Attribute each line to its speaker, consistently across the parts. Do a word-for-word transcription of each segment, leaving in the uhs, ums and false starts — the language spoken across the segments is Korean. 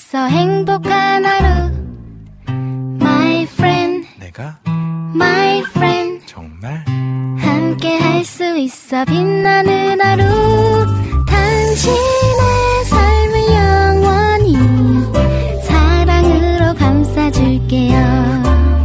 Speaker 1: 있어 행복한 하루 My friend
Speaker 2: 내가
Speaker 1: My friend
Speaker 2: 정말
Speaker 1: 함께 할 수 있어 빛나는 하루 당신의 삶을 영원히 사랑으로 감싸줄게요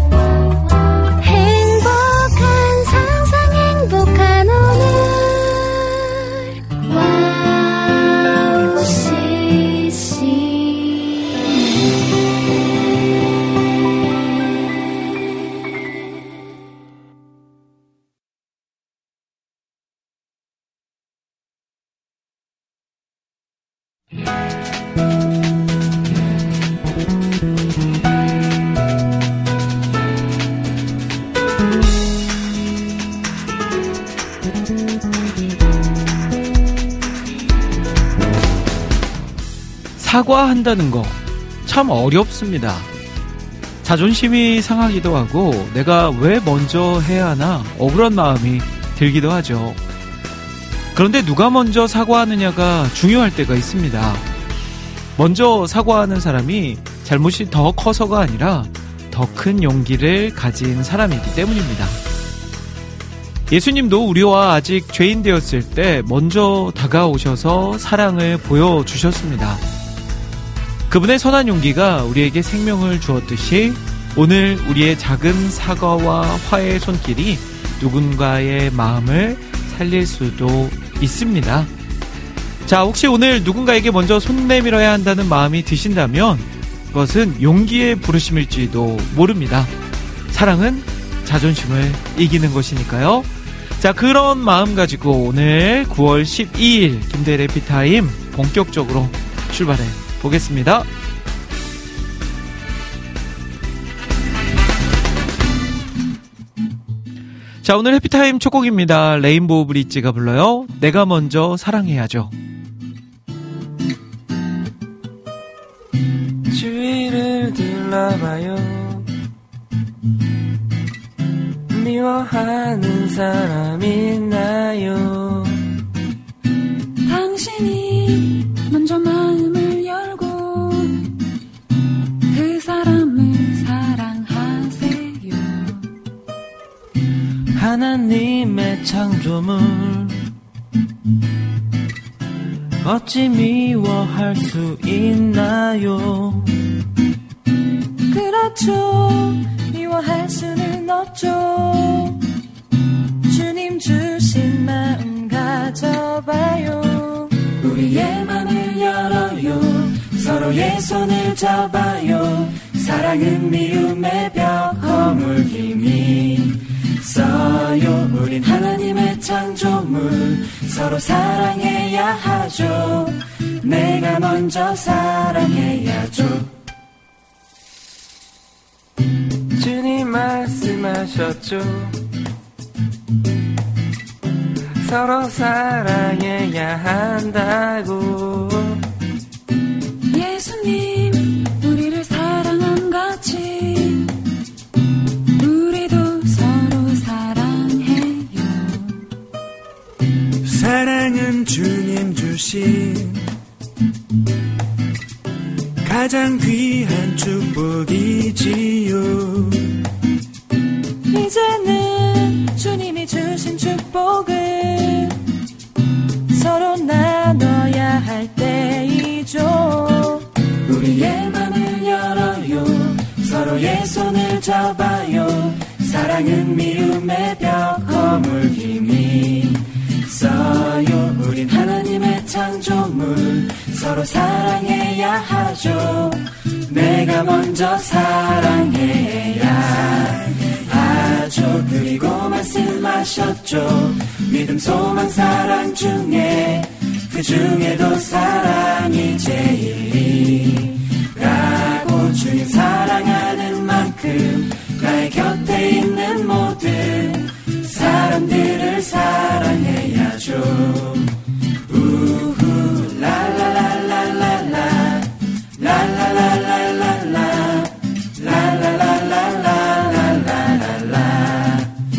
Speaker 3: 사과한다는 거 참 어렵습니다. 자존심이 상하기도 하고 내가 왜 먼저 해야 하나 억울한 마음이 들기도 하죠. 그런데 누가 먼저 사과하느냐가 중요할 때가 있습니다. 먼저 사과하는 사람이 잘못이 더 커서가 아니라 더 큰 용기를 가진 사람이기 때문입니다. 예수님도 우리와 아직 죄인 되었을 때 먼저 다가오셔서 사랑을 보여주셨습니다. 그분의 선한 용기가 우리에게 생명을 주었듯이 오늘 우리의 작은 사과와 화해의 손길이 누군가의 마음을 살릴 수도 있습니다. 자, 혹시 오늘 누군가에게 먼저 손 내밀어야 한다는 마음이 드신다면 그것은 용기의 부르심일지도 모릅니다. 사랑은 자존심을 이기는 것이니까요. 자, 그런 마음 가지고 오늘 구월 십이일 김대일의 해피타임 본격적으로 출발해 보겠습니다. 자, 오늘 해피타임 첫 곡입니다. 레인보우 브릿지가 불러요. 내가 먼저 사랑해야죠.
Speaker 4: 주위를 둘러봐요. 미워하는 사람 있나요?
Speaker 5: 당신이 먼저 마음을 열고 그 사람을 사랑하세요.
Speaker 4: 하나님의 창조물 어찌 미워할 수 있나요?
Speaker 5: 그렇죠. 미워할 수는 없죠. 주님 주신 마음 가져봐요.
Speaker 4: 우리의 맘을 열어요. 서로의 손을 잡아요. 사랑은 미움의 벽 허물 힘이 써요. 우린 하나님의 창조물 서로 사랑해야 하죠. 내가 먼저 사랑해야죠. 주님 말씀하셨죠. 서로 사랑해야 한다고.
Speaker 5: 예수님 우리를 사랑한 같이 우리도 서로 사랑해요.
Speaker 4: 사랑은 주님 주신 가장 귀한 축복이지요.
Speaker 5: 이제는 주님이 주신 축복을 서로 나눠야 할 때이죠.
Speaker 4: 우리의 맘을 열어요. 서로의 손을 잡아요. 사랑은 미움의 벽 허물 힘이 써요. 우린 하나님의 창조물 서로 사랑해야 하죠. 내가 먼저 사랑해야 하죠. 그리고 말씀하셨죠. 믿음 소망 사랑 중에 그 중에도 사랑이 제일이라고. 주님 사랑하는 만큼 나의 곁에 있는 모든 사람들을 사랑해야죠. 우후 랄랄랄랄랄라 랄랄랄랄랄라 랄랄랄랄랄랄랄라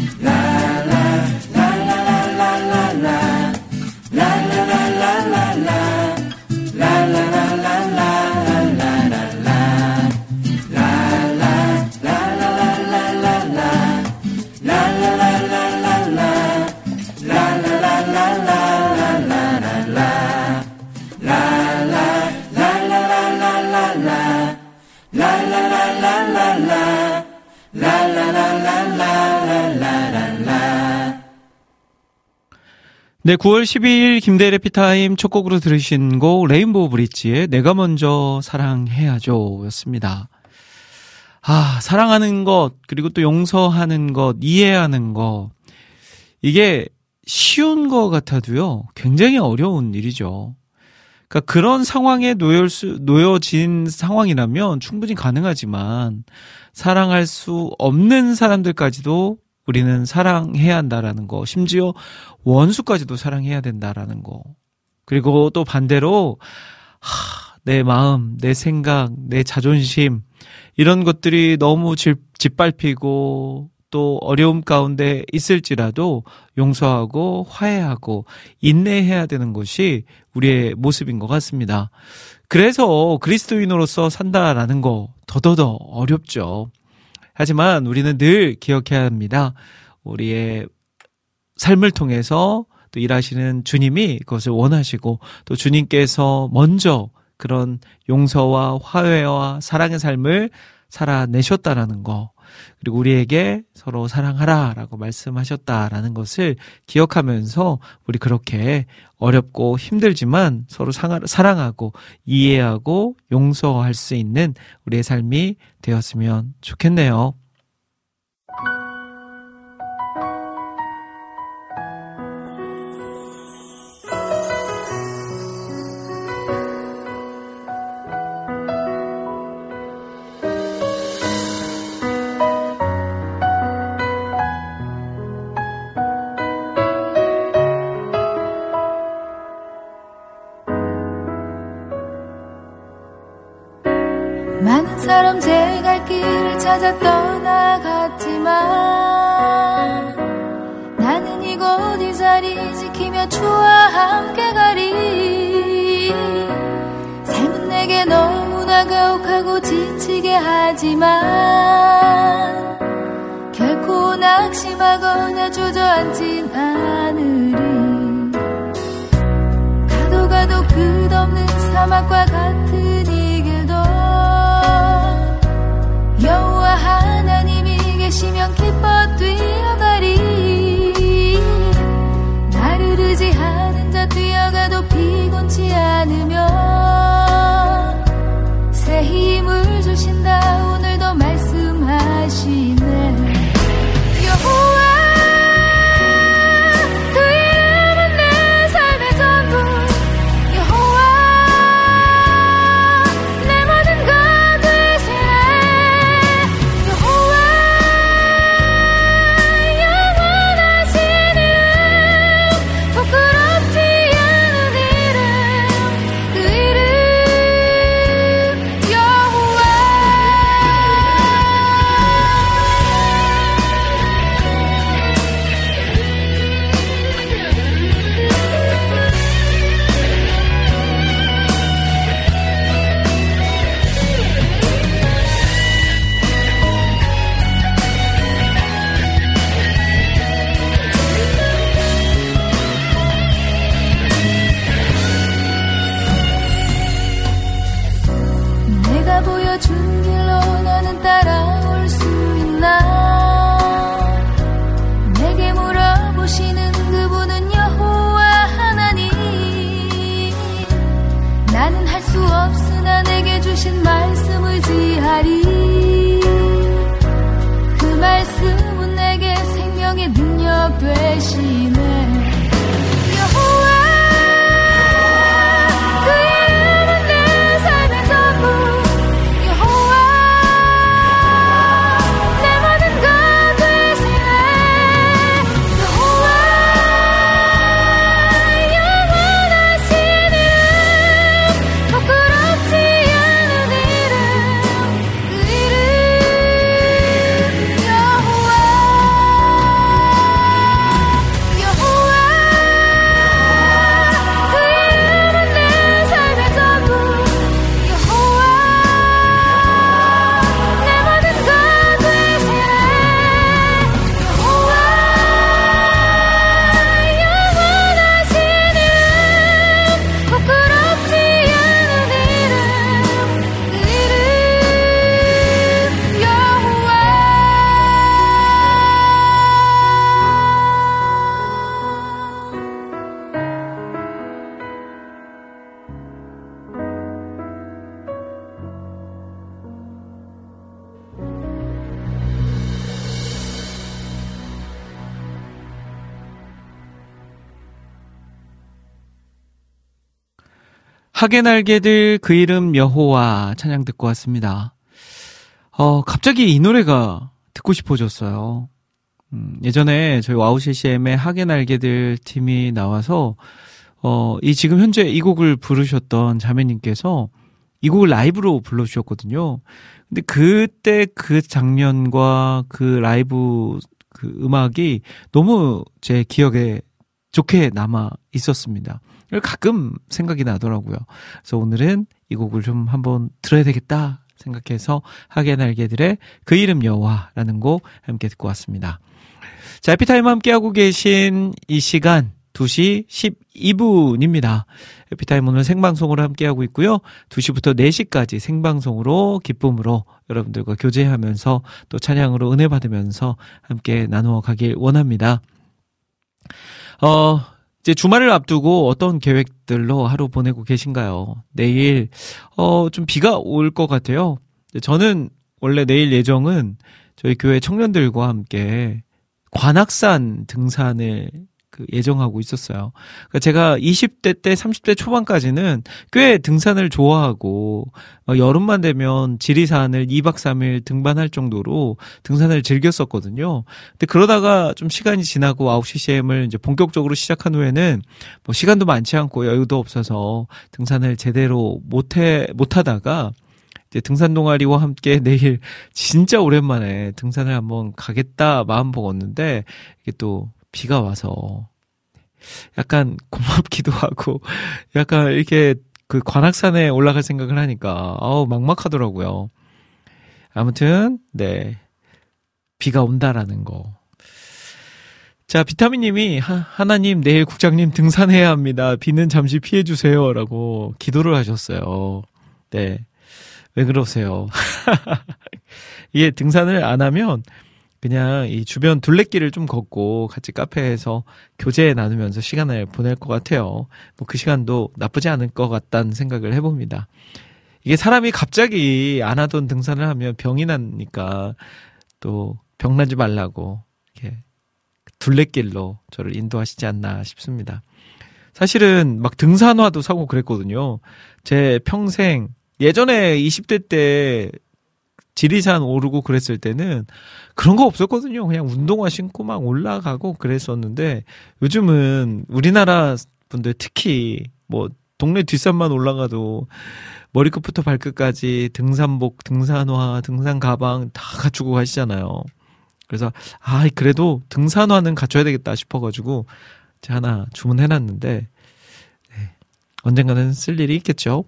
Speaker 4: 랄랄랄랄랄랄라 랄랄랄랄랄라 랄랄랄랄랄라
Speaker 3: 네, 구월 십이일 김대일의 피타임 첫 곡으로 들으신 곡 레인보우 브릿지의 내가 먼저 사랑해야죠 였습니다. 아, 사랑하는 것, 그리고 또 용서하는 것, 이해하는 것, 이게 쉬운 것 같아도요 굉장히 어려운 일이죠. 그러니까 그런 상황에 놓여 수, 놓여진 상황이라면 충분히 가능하지만 사랑할 수 없는 사람들까지도 우리는 사랑해야 한다라는 거, 심지어 원수까지도 사랑해야 된다라는 거. 그리고 또 반대로 하, 내 마음, 내 생각, 내 자존심 이런 것들이 너무 집, 짓밟히고 또 어려움 가운데 있을지라도 용서하고 화해하고 인내해야 되는 것이 우리의 모습인 것 같습니다. 그래서 그리스도인으로서 산다라는 거 더더더 어렵죠. 하지만 우리는 늘 기억해야 합니다. 우리의 삶을 통해서 또 일하시는 주님이 그것을 원하시고 또 주님께서 먼저 그런 용서와 화해와 사랑의 삶을 살아내셨다라는 거, 그리고 우리에게 서로 사랑하라라고 말씀하셨다라는 것을 기억하면서 우리 그렇게 어렵고 힘들지만 서로 사랑하고 이해하고 용서할 수 있는 우리의 삶이 되었으면 좋겠네요.
Speaker 1: 많은 사람 제 갈 길을 찾아 떠나갔지만 나는 이곳 이 자리 지키며 주와 함께 가리. 삶은 내게 너무나 가혹하고 지치게 하지만 결코 낙심하거나 주저앉진 않으리. 가도 가도 끝없는 사막과 같은 이 길도 여호와 하나님이 계시면 기뻐 뛰어가리. 나를 의지하는 자 뛰어가도 피곤치 않으며 새 힘을 주신다 오늘도 말씀하시네. 여호와 그 이름은 내 삶의 전부. 여호와 내 모든 것 되시네. 여호와 영원하신 이름, 부끄럽지 않은 이름, 그 이름 여호와. 내가 보여준 길로 너는 따라올 수 있나? 내게 물어보시는 그분은 여호와 하나님. 나는 할 수 없으나 내게 주신 말씀을 지하리. 그 말씀은 내게 생명의 능력 되시네. 여호와 그 이름은 내 삶의 전부. 여호와 내 모든 것 되시네. 여호와 영원하신 이름, 부끄럽지 않은 이름, 그 이름 여호와. 여호와
Speaker 3: 하게 날개들 그 이름 여호와 찬양 듣고 왔습니다. 어, 갑자기 이 노래가 듣고 싶어졌어요. 음, 예전에 저희 와우 씨씨엠의 하게 날개들 팀이 나와서 어, 이 지금 현재 이 곡을 부르셨던 자매님께서 이 곡을 라이브로 불러주셨거든요. 근데 그때 그 장면과 그 라이브 그 음악이 너무 제 기억에 좋게 남아 있었습니다. 가끔 생각이 나더라고요. 그래서 오늘은 이 곡을 좀 한번 들어야 되겠다 생각해서 하게 날개들의 그 이름 여호와라는 곡 함께 듣고 왔습니다. 자, 해피타임 함께하고 계신 이 시간 두 시 십이 분입니다. 해피타임 오늘 생방송으로 함께하고 있고요. 두 시부터 네 시까지 생방송으로 기쁨으로 여러분들과 교제하면서 또 찬양으로 은혜 받으면서 함께 나누어 가길 원합니다. 어, 이제 주말을 앞두고 어떤 계획들로 하루 보내고 계신가요? 내일 어, 좀 비가 올 것 같아요. 저는 원래 내일 예정은 저희 교회 청년들과 함께 관악산 등산을 그 예정하고 있었어요. 그러니까 제가 이십 대 때 삼십 대 초반까지는 꽤 등산을 좋아하고 어, 여름만 되면 지리산을 이 박 삼 일 등반할 정도로 등산을 즐겼었거든요. 근데 그러다가 좀 시간이 지나고 와우 씨씨엠을 이제 본격적으로 시작한 후에는 뭐 시간도 많지 않고 여유도 없어서 등산을 제대로 못해 못하다가 이제 등산 동아리와 함께 내일 진짜 오랜만에 등산을 한번 가겠다 마음 먹었는데 이게 또 비가 와서 약간 고맙기도 하고 약간 이렇게 그 관악산에 올라갈 생각을 하니까 아우 막막하더라고요. 아무튼 네 비가 온다라는 거. 자, 비타민님이 하나님 내일 국장님 등산해야 합니다. 비는 잠시 피해 주세요라고 기도를 하셨어요. 네, 왜 그러세요? 이게 등산을 안 하면 그냥 이 주변 둘레길을 좀 걷고 같이 카페에서 교제 나누면서 시간을 보낼 것 같아요. 뭐 그 시간도 나쁘지 않을 것 같다는 생각을 해봅니다. 이게 사람이 갑자기 안 하던 등산을 하면 병이 나니까 또 병나지 말라고 이렇게 둘레길로 저를 인도하시지 않나 싶습니다. 사실은 막 등산화도 사고 그랬거든요. 제 평생 예전에 이십 대 때 지리산 오르고 그랬을 때는 그런 거 없었거든요. 그냥 운동화 신고 막 올라가고 그랬었는데 요즘은 우리나라 분들 특히 뭐 동네 뒷산만 올라가도 머리끝부터 발끝까지 등산복, 등산화, 등산 가방 다 갖추고 가시잖아요. 그래서 아 그래도 등산화는 갖춰야 되겠다 싶어가지고 제가 하나 주문해놨는데 네, 언젠가는 쓸 일이 있겠죠.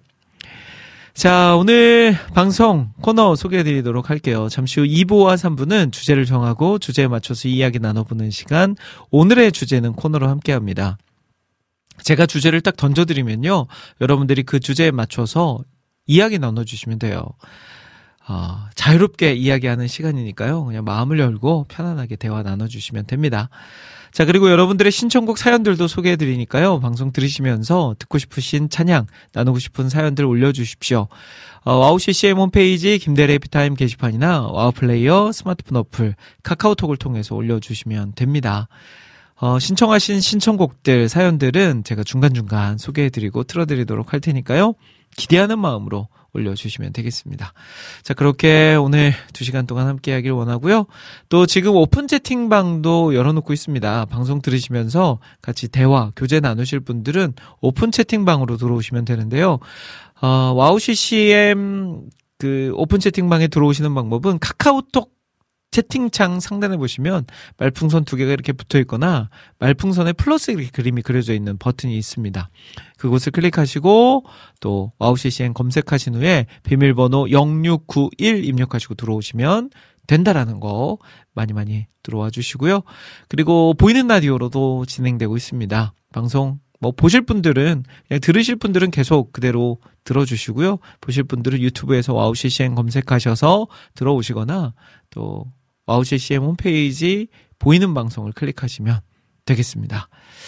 Speaker 3: 자, 오늘 방송 코너 소개해드리도록 할게요. 잠시 후 이 부와 삼 부는 주제를 정하고 주제에 맞춰서 이야기 나눠보는 시간. 오늘의 주제는 코너로 함께합니다. 제가 주제를 딱 던져드리면요, 여러분들이 그 주제에 맞춰서 이야기 나눠주시면 돼요. 어, 자유롭게 이야기하는 시간이니까요. 그냥 마음을 열고 편안하게 대화 나눠주시면 됩니다. 자, 그리고 여러분들의 신청곡 사연들도 소개해드리니까요. 방송 들으시면서 듣고 싶으신 찬양, 나누고 싶은 사연들 올려주십시오. 어, 와우 씨씨엠 홈페이지 김대래 해피타임 게시판이나 와우 플레이어 스마트폰 어플, 카카오톡을 통해서 올려주시면 됩니다. 어, 신청하신 신청곡들, 사연들은 제가 중간중간 소개해드리고 틀어드리도록 할 테니까요. 기대하는 마음으로 올려주시면 되겠습니다. 자, 그렇게 오늘 두 시간 동안 함께 하길 원하고요. 또 지금 오픈 채팅방도 열어놓고 있습니다. 방송 들으시면서 같이 대화, 교제 나누실 분들은 오픈 채팅방으로 들어오시면 되는데요. 어, 와우 씨씨엠 그 오픈 채팅방에 들어오시는 방법은 카카오톡 채팅창 상단에 보시면 말풍선 두 개가 이렇게 붙어 있거나 말풍선에 플러스 이렇게 그림이 그려져 있는 버튼이 있습니다. 그곳을 클릭하시고 또 와우 씨씨엠 검색하신 후에 비밀번호 영육구일 입력하시고 들어오시면 된다라는 거 많이 많이 들어와 주시고요. 그리고 보이는 라디오로도 진행되고 있습니다. 방송 뭐 보실 분들은 그냥 들으실 분들은 계속 그대로 들어주시고요. 보실 분들은 유튜브에서 와우 씨씨엠 검색하셔서 들어오시거나 또 와우 씨씨엠 홈페이지 보이는 방송을 클릭하시면 되겠습니다.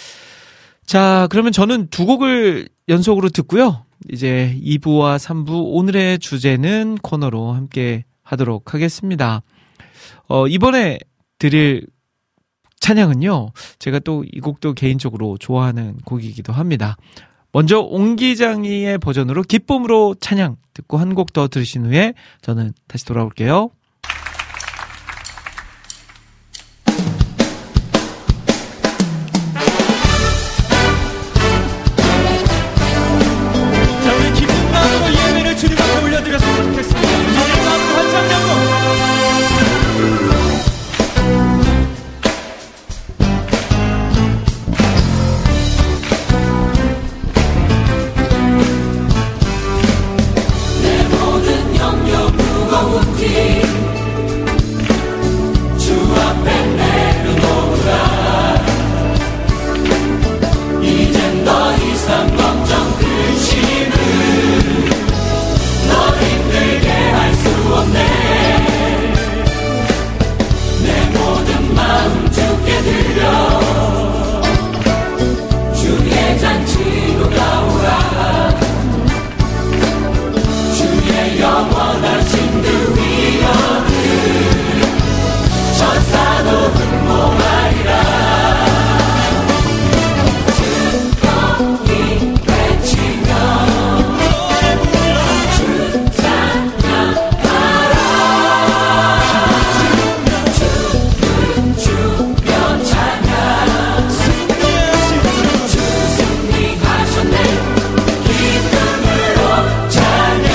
Speaker 3: 자, 그러면 저는 두 곡을 연속으로 듣고요. 이제 이 부와 삼 부 오늘의 주제는 코너로 함께 하도록 하겠습니다. 어, 이번에 드릴 찬양은요, 제가 또 이 곡도 개인적으로 좋아하는 곡이기도 합니다. 먼저 옹기장이의 버전으로 기쁨으로 찬양 듣고 한 곡 더 들으신 후에 저는 다시 돌아올게요.
Speaker 2: 자, 우리 기쁜 마음으로 예배를 주님 앞에 올려드렸으면 좋겠습니다. 기쁜 마음으로 환상하고
Speaker 4: 주 앞에 내려놓으라. 이젠 더 이상 걱정 근심을 널 힘들게 할 수 없네. 내 모든 마음 주께 드려 주의 잔치로 나오라. 주의 영원하신 그 위엄을 천사도 흠모하리라. 주거이 외치며 주 찬양하라. 주는 주여 찬양. 주 승리하셨네. 기쁨으로 찬양.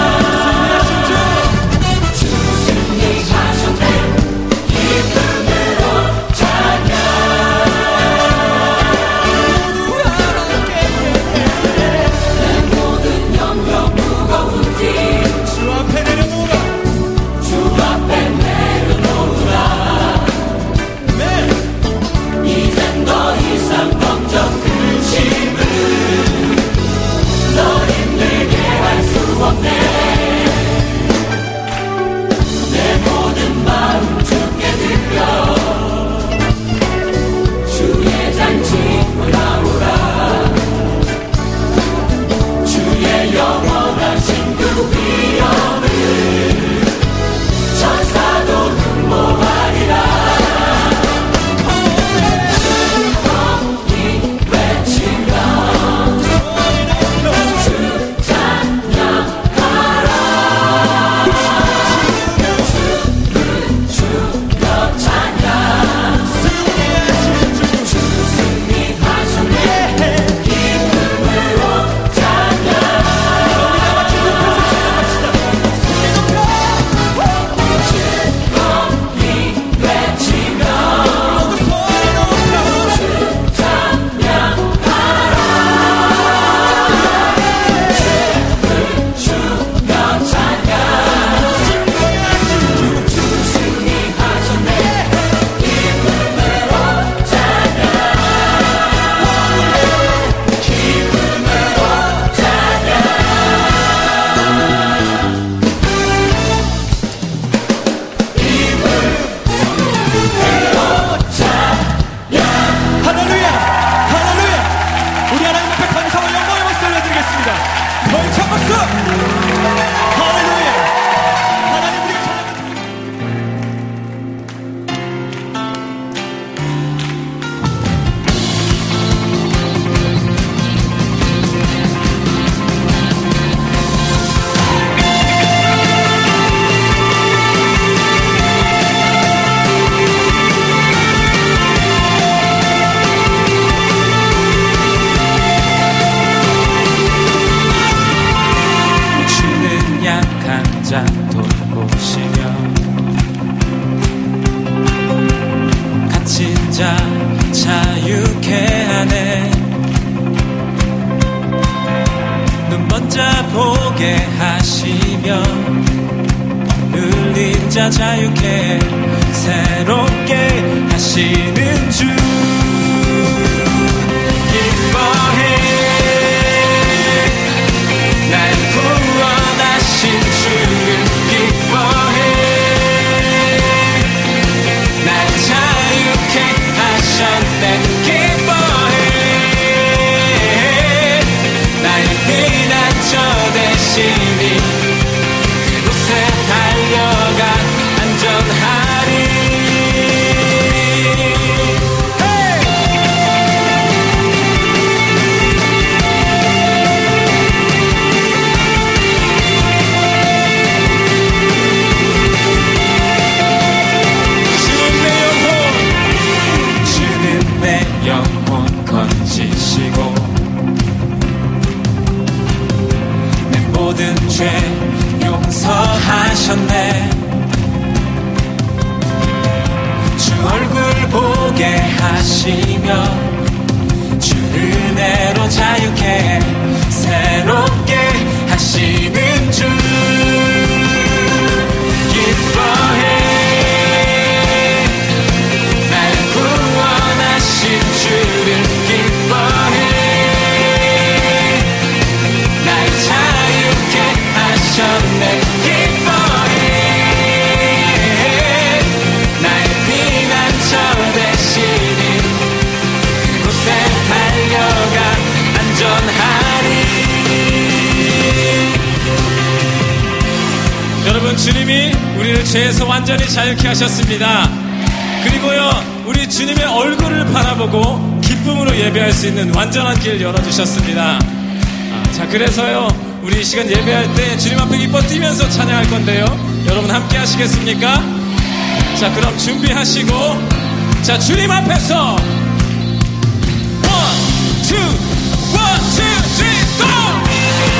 Speaker 2: 자유케 새롭게 하시는 주 기뻐해. 날 구원하신 주를 기뻐해. 날 자유케 하셨네. 기뻐해. 나의 피난처 되시니 그곳에 달려가 안전하리.
Speaker 6: 하시고 내 모든 죄 용서하셨네. 주 얼굴 보게 하시며 주 은혜로 자유케 해 새롭게 하시는 주 기뻐해. 날 구원하신 주를 기뻐해. 날 자유케 하셨네. 기뻐해. 나의 피난처 되시니 그곳에 달려가 안전하리.
Speaker 2: 여러분, 주님이 우리를 죄에서 완전히 자유케 하셨습니다. 그리고요, 우리 주님의 얼굴을 바라보고 기쁨으로 예배할 수 있는 완전한 길 열어주셨습니다. 아, 자, 그래서요, 우리 이 시간 예배할 때 주님 앞에 기뻐 뛰면서 찬양할 건데요, 여러분 함께 하시겠습니까? 자, 그럼 준비하시고, 자, 주님 앞에서 원, 투, 원, 투, 쓰리, 고!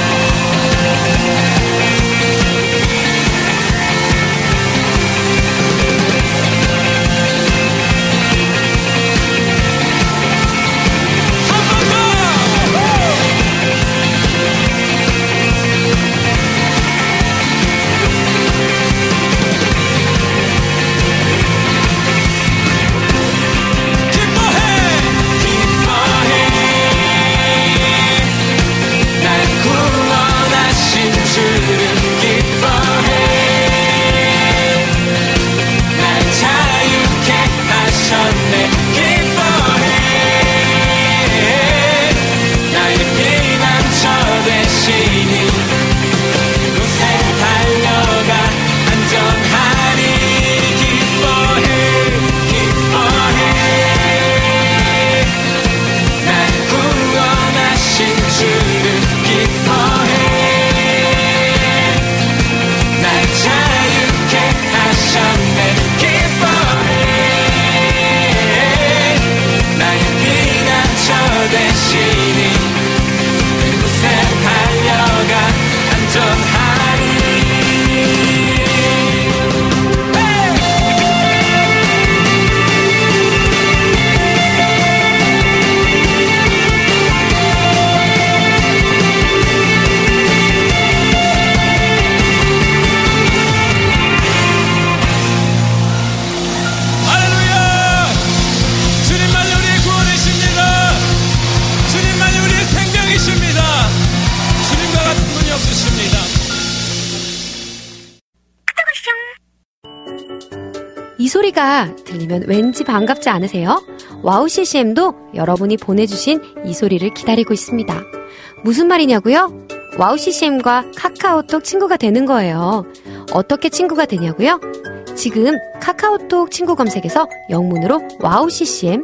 Speaker 7: 이 소리가 들리면 왠지 반갑지 않으세요? 와우 씨씨엠도 여러분이 보내주신 이 소리를 기다리고 있습니다. 무슨 말이냐고요? 와우 씨씨엠과 카카오톡 친구가 되는 거예요. 어떻게 친구가 되냐고요? 지금 카카오톡 친구 검색에서 영문으로 와우 씨씨엠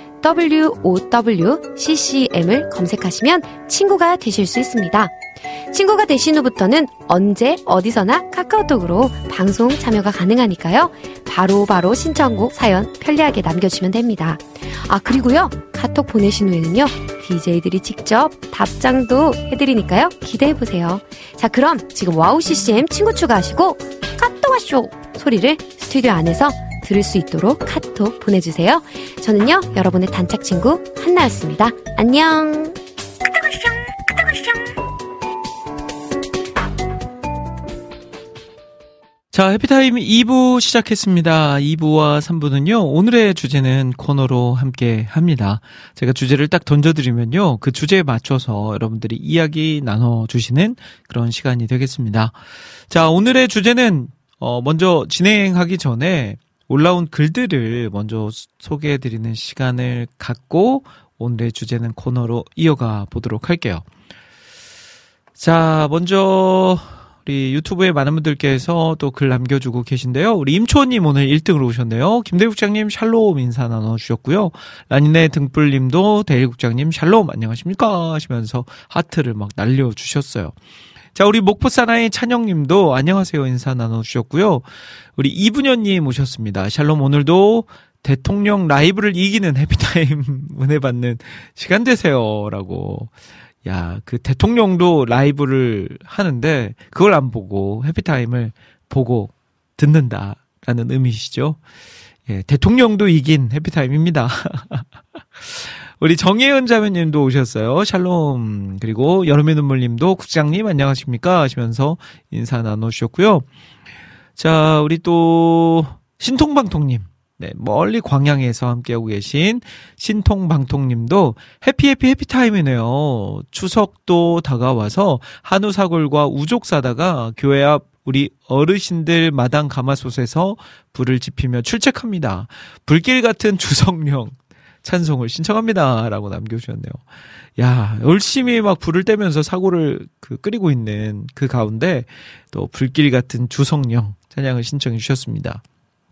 Speaker 7: 더블유 오 더블유 씨씨엠을 검색하시면 친구가 되실 수 있습니다. 친구가 되신 후부터는 언제 어디서나 카카오톡으로 방송 참여가 가능하니까요. 바로바로 바로 신청곡 사연 편리하게 남겨주시면 됩니다. 아, 그리고요, 카톡 보내신 후에는요, 디제이들이 직접 답장도 해드리니까요, 기대해보세요. 자, 그럼 지금 와우 씨씨엠 친구 추가하시고 카톡 와쇼 소리를 스튜디오 안에서 들을 수 있도록 카톡 보내주세요. 저는요, 여러분의 단짝 친구 한나였습니다. 안녕.
Speaker 3: 자, 해피타임 이 부 시작했습니다. 이 부와 삼 부는요, 오늘의 주제는 코너로 함께 합니다. 제가 주제를 딱 던져드리면요, 그 주제에 맞춰서 여러분들이 이야기 나눠주시는 그런 시간이 되겠습니다. 자, 오늘의 주제는, 어, 먼저 진행하기 전에 올라온 글들을 먼저 소개해드리는 시간을 갖고 오늘의 주제는 코너로 이어가 보도록 할게요. 자, 먼저 우리 유튜브에 많은 분들께서 또 글 남겨주고 계신데요. 우리 임초님 오늘 일 등으로 오셨네요. 김대국장님 샬롬 인사 나눠주셨고요. 라니네 등불님도 대일국장님 샬롬 안녕하십니까 하시면서 하트를 막 날려주셨어요. 자, 우리 목포 사나이 찬영님도 안녕하세요 인사 나눠주셨고요. 우리 이분현님 오셨습니다. 샬롬 오늘도 대통령 라이브를 이기는 해피타임 은혜 받는 시간 되세요. 라고. 야, 그 대통령도 라이브를 하는데 그걸 안 보고 해피타임을 보고 듣는다라는 의미시죠. 예, 대통령도 이긴 해피타임입니다. 우리 정혜은 자매님도 오셨어요. 샬롬. 그리고 여름의 눈물님도 국장님 안녕하십니까 하시면서 인사 나눠주셨고요. 자, 우리 또 신통방통님. 네, 멀리 광양에서 함께하고 계신 신통방통님도 해피 해피 해피타임이네요. 추석도 다가와서 한우 사골과 우족 사다가 교회 앞 우리 어르신들 마당 가마솥에서 불을 지피며 출첵합니다. 불길 같은 주성령 찬송을 신청합니다. 라고 남겨주셨네요. 야, 열심히 막 불을 떼면서 사고를 그 끓이고 있는 그 가운데 또 불길 같은 주성령 찬양을 신청해 주셨습니다.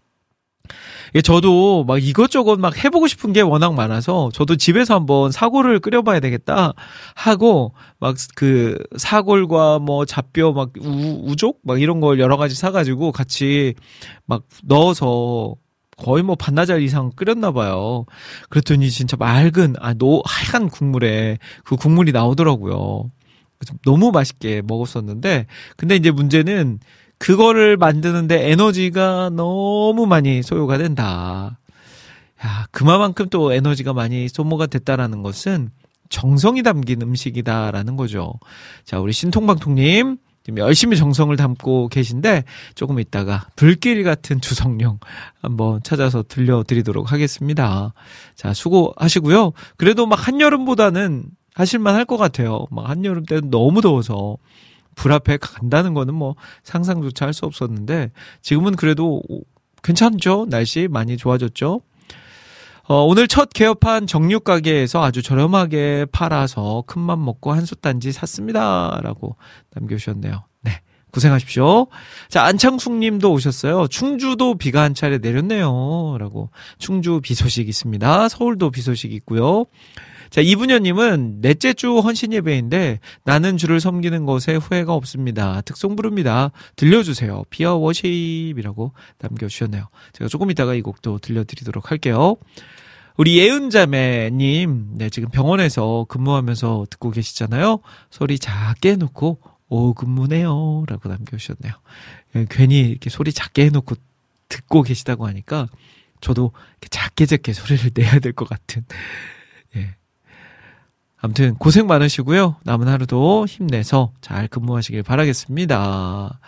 Speaker 3: 예, 저도 막 이것저것 막 해보고 싶은 게 워낙 많아서 저도 집에서 한번 사골을 끓여봐야 되겠다 하고 막 그 사골과 뭐 잡뼈 막 우, 우족 막 이런 걸 여러 가지 사가지고 같이 막 넣어서 거의 뭐 반나절 이상 끓였나 봐요. 그랬더니 진짜 맑은 아 노 하얀 국물에 그 국물이 나오더라고요. 너무 맛있게 먹었었는데 근데 이제 문제는 그거를 만드는데 에너지가 너무 많이 소요가 된다. 야, 그만큼 또 에너지가 많이 소모가 됐다라는 것은 정성이 담긴 음식이다라는 거죠. 자, 우리 신통방통님 지금 열심히 정성을 담고 계신데 조금 있다가 불길 같은 주성령 한번 찾아서 들려드리도록 하겠습니다. 자, 수고하시고요. 그래도 막 한여름보다는 하실만 할 것 같아요. 막 한여름 때는 너무 더워서 불 앞에 간다는 거는 뭐 상상조차 할 수 없었는데 지금은 그래도 괜찮죠? 날씨 많이 좋아졌죠? 어, 오늘 첫 개업한 정육 가게에서 아주 저렴하게 팔아서 큰맘 먹고 한솥단지 샀습니다. 라고 남겨주셨네요. 네, 고생하십시오. 자, 안창숙 님도 오셨어요. 충주도 비가 한 차례 내렸네요. 라고. 충주 비 소식 있습니다. 서울도 비 소식 있고요. 자, 이분여님은 넷째 주 헌신 예배인데 나는 주를 섬기는 것에 후회가 없습니다. 특송 부릅니다. 들려주세요. 비어 워십이라고 남겨주셨네요. 제가 조금 이따가 이 곡도 들려드리도록 할게요. 우리 예은자매님, 네, 지금 병원에서 근무하면서 듣고 계시잖아요. 소리 작게 해놓고 오 근무네요 라고 남겨주셨네요. 예, 괜히 이렇게 소리 작게 해놓고 듣고 계시다고 하니까 저도 이렇게 작게 작게 소리를 내야 될 것 같은 예. 아무튼 고생 많으시고요. 남은 하루도 힘내서 잘 근무하시길 바라겠습니다.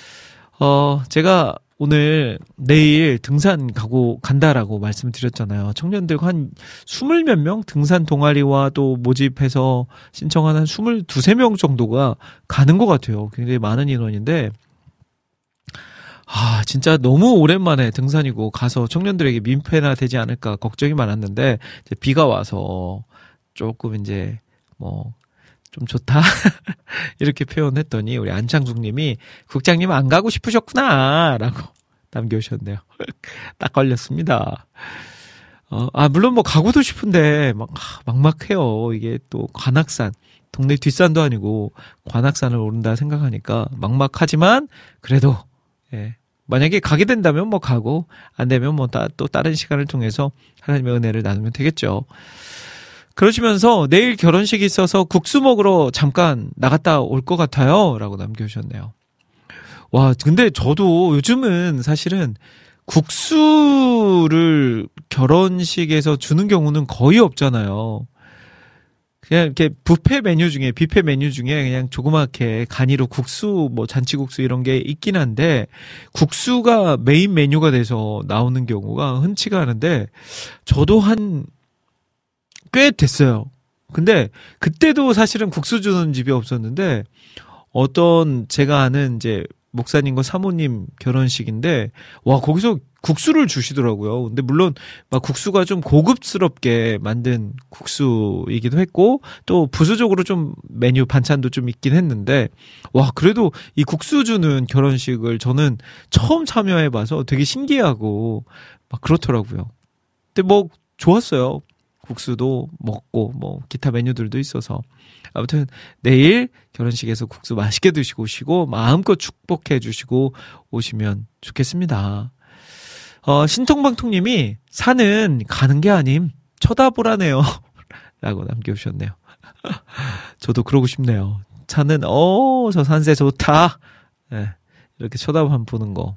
Speaker 3: 어, 제가 오늘 내일 등산 가고 간다라고 말씀드렸잖아요. 청년들 한 스물 몇 명 등산 동아리와 또 모집해서 신청하는 스물두, 세 명 정도가 가는 것 같아요. 굉장히 많은 인원인데 아, 진짜 너무 오랜만에 등산이고 가서 청년들에게 민폐나 되지 않을까 걱정이 많았는데 이제 비가 와서 조금 이제 뭐 좀 좋다 이렇게 표현했더니 우리 안창숙 님이 국장님 안 가고 싶으셨구나 라고 남겨주셨네요. 딱 걸렸습니다. 어, 아 물론 뭐 가고도 싶은데 막 막막해요. 이게 또 관악산 동네 뒷산도 아니고 관악산을 오른다 생각하니까 막막하지만 그래도 예, 만약에 가게 된다면 뭐 가고 안 되면 뭐 또 다른 시간을 통해서 하나님의 은혜를 나누면 되겠죠. 그러시면서 내일 결혼식이 있어서 국수 먹으러 잠깐 나갔다 올 것 같아요. 라고 남겨주셨네요. 와, 근데 저도 요즘은 사실은 국수를 결혼식에서 주는 경우는 거의 없잖아요. 그냥 이렇게 뷔페 메뉴 중에, 뷔페 메뉴 중에 그냥 조그맣게 간이로 국수, 뭐 잔치국수 이런 게 있긴 한데, 국수가 메인 메뉴가 돼서 나오는 경우가 흔치가 않은데, 저도 한, 꽤 됐어요. 근데 그때도 사실은 국수 주는 집이 없었는데 어떤 제가 아는 이제 목사님과 사모님 결혼식인데 와 거기서 국수를 주시더라고요. 근데 물론 막 국수가 좀 고급스럽게 만든 국수이기도 했고 또 부수적으로 좀 메뉴 반찬도 좀 있긴 했는데 와 그래도 이 국수 주는 결혼식을 저는 처음 참여해봐서 되게 신기하고 막 그렇더라고요. 근데 뭐 좋았어요. 국수도 먹고 뭐 기타 메뉴들도 있어서 아무튼 내일 결혼식에서 국수 맛있게 드시고 오시고 마음껏 축복해 주시고 오시면 좋겠습니다. 어, 신통방통님이 산은 가는 게 아님 쳐다보라네요. 라고 남겨주셨네요. 저도 그러고 싶네요. 산은 어, 저 산세 좋다. 네, 이렇게 쳐다보는 거.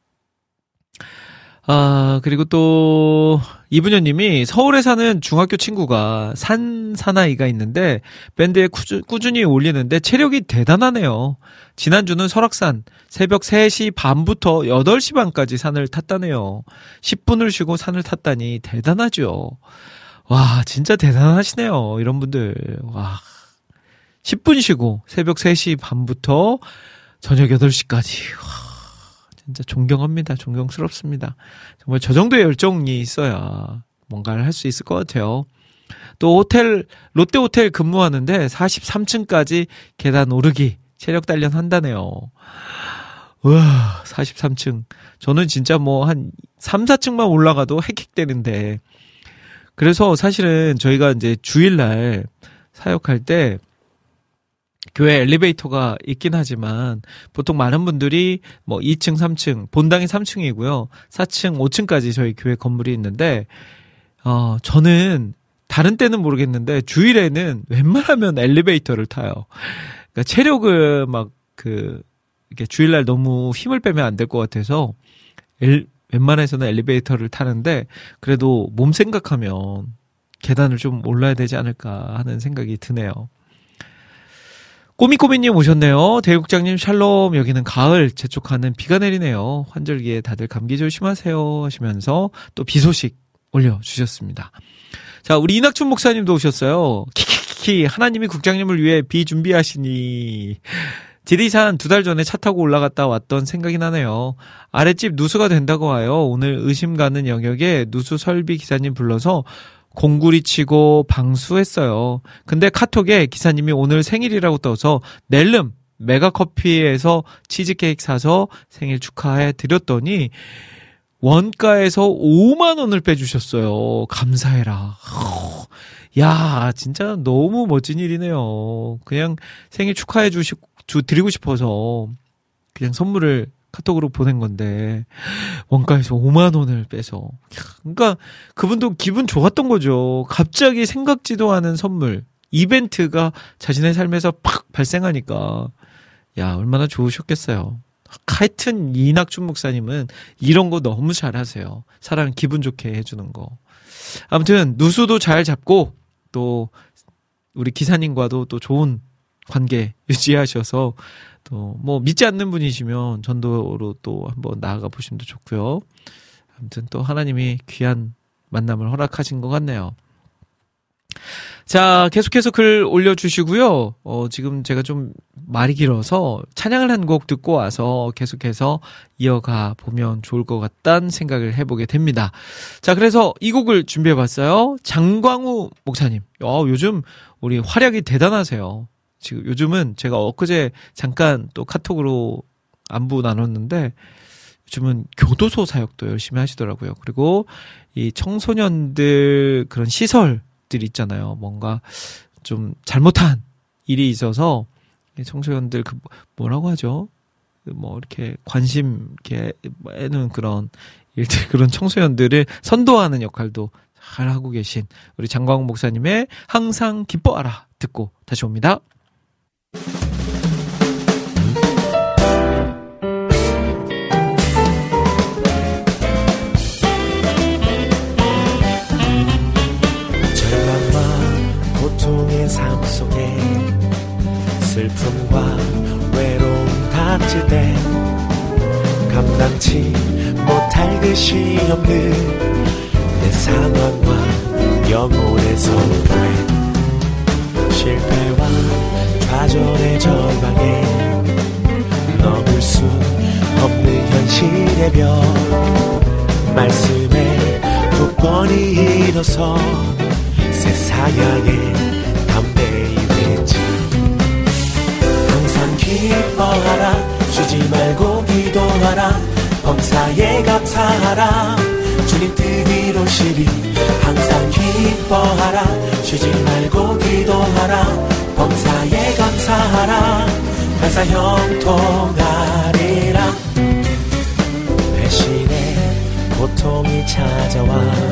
Speaker 3: 아, 그리고 또 이분녀님이 서울에 사는 중학교 친구가 산 사나이가 있는데 밴드에 꾸준, 꾸준히 올리는데 체력이 대단하네요. 지난주는 설악산 새벽 세 시 반부터 여덟 시 반까지 산을 탔다네요. 십 분을 쉬고 산을 탔다니 대단하죠. 와, 진짜 대단하시네요. 이런 분들. 와, 십 분 쉬고 새벽 세 시 반부터 저녁 여덟 시까지. 와, 진짜 존경합니다. 존경스럽습니다. 정말 저 정도의 열정이 있어야 뭔가를 할 수 있을 것 같아요. 또 호텔, 롯데호텔 근무하는데 사십삼 층까지 계단 오르기 체력 단련 한다네요. 우와, 사십삼 층. 저는 진짜 뭐 한 삼, 사 층만 올라가도 헥헥대는데. 그래서 사실은 저희가 이제 주일날 사역할 때 교회 엘리베이터가 있긴 하지만 보통 많은 분들이 뭐 이 층, 삼 층, 본당이 삼 층이고요. 사 층, 오 층까지 저희 교회 건물이 있는데, 어, 저는 다른 때는 모르겠는데 주일에는 웬만하면 엘리베이터를 타요. 그러니까 체력을 막 그, 이렇게 주일날 너무 힘을 빼면 안 될 것 같아서 엘, 웬만해서는 엘리베이터를 타는데 그래도 몸 생각하면 계단을 좀 올라야 되지 않을까 하는 생각이 드네요. 꼬미꼬미님 오셨네요. 대국장님 샬롬, 여기는 가을 재촉하는 비가 내리네요. 환절기에 다들 감기 조심하세요 하시면서 또 비 소식 올려주셨습니다. 자, 우리 이낙춘 목사님도 오셨어요. 키키키, 하나님이 국장님을 위해 비 준비하시니. 지리산 두 달 전에 차 타고 올라갔다 왔던 생각이 나네요. 아랫집 누수가 된다고 하여 오늘 의심 가는 영역에 누수 설비 기사님 불러서 공구리 치고 방수했어요. 근데 카톡에 기사님이 오늘 생일이라고 떠서 낼름 메가커피에서 치즈케이크 사서 생일 축하해 드렸더니 원가에서 오만 원을 빼주셨어요. 감사해라. 야, 진짜 너무 멋진 일이네요. 그냥 생일 축하해 주시고 주 드리고 싶어서 그냥 선물을 카톡으로 보낸 건데 원가에서 오만 원을 빼서. 그러니까 그분도 기분 좋았던 거죠. 갑자기 생각지도 않은 선물, 이벤트가 자신의 삶에서 팍 발생하니까 야, 얼마나 좋으셨겠어요. 하여튼 이낙준 목사님은 이런 거 너무 잘하세요. 사람 기분 좋게 해주는 거. 아무튼 누수도 잘 잡고 또 우리 기사님과도 또 좋은 관계 유지하셔서 또 뭐 믿지 않는 분이시면 전도로 또 한번 나아가 보시면 좋고요. 아무튼 또 하나님이 귀한 만남을 허락하신 것 같네요. 자, 계속해서 글 올려주시고요. 어, 지금 제가 좀 말이 길어서 찬양을 한 곡 듣고 와서 계속해서 이어가 보면 좋을 것 같다는 생각을 해보게 됩니다. 자, 그래서 이 곡을 준비해봤어요. 장광우 목사님. 어, 요즘 우리 활약이 대단하세요. 지금 요즘은 제가 엊그제 잠깐 또 카톡으로 안부 나눴는데 요즘은 교도소 사역도 열심히 하시더라고요. 그리고 이 청소년들 그런 시설들 있잖아요. 뭔가 좀 잘못한 일이 있어서 청소년들 그 뭐라고 하죠? 뭐 이렇게 관심 이렇게 애는 그런 일들, 그런 청소년들을 선도하는 역할도 잘 하고 계신 우리 장광욱 목사님의 항상 기뻐하라 듣고 다시 옵니다.
Speaker 8: 절망과 고통의 삶 속에 슬픔과 외로움 닥칠 때 감당치 못할 그 시험들 내 상황과 영혼의 선포에 실패와 좌절의 절망에 넘을 수 없는 현실의 벽 말씀에 굳건히 일어서 세상 향해 담대히 외치 항상 기뻐하라 쉬지 말고 기도하라 범사에 감사하라 주님 뜻 이루시리 항상 기뻐하라 쉬지 말고 기도하라 범사에 감사하라 감사 형통하리라 배신의 고통이 찾아와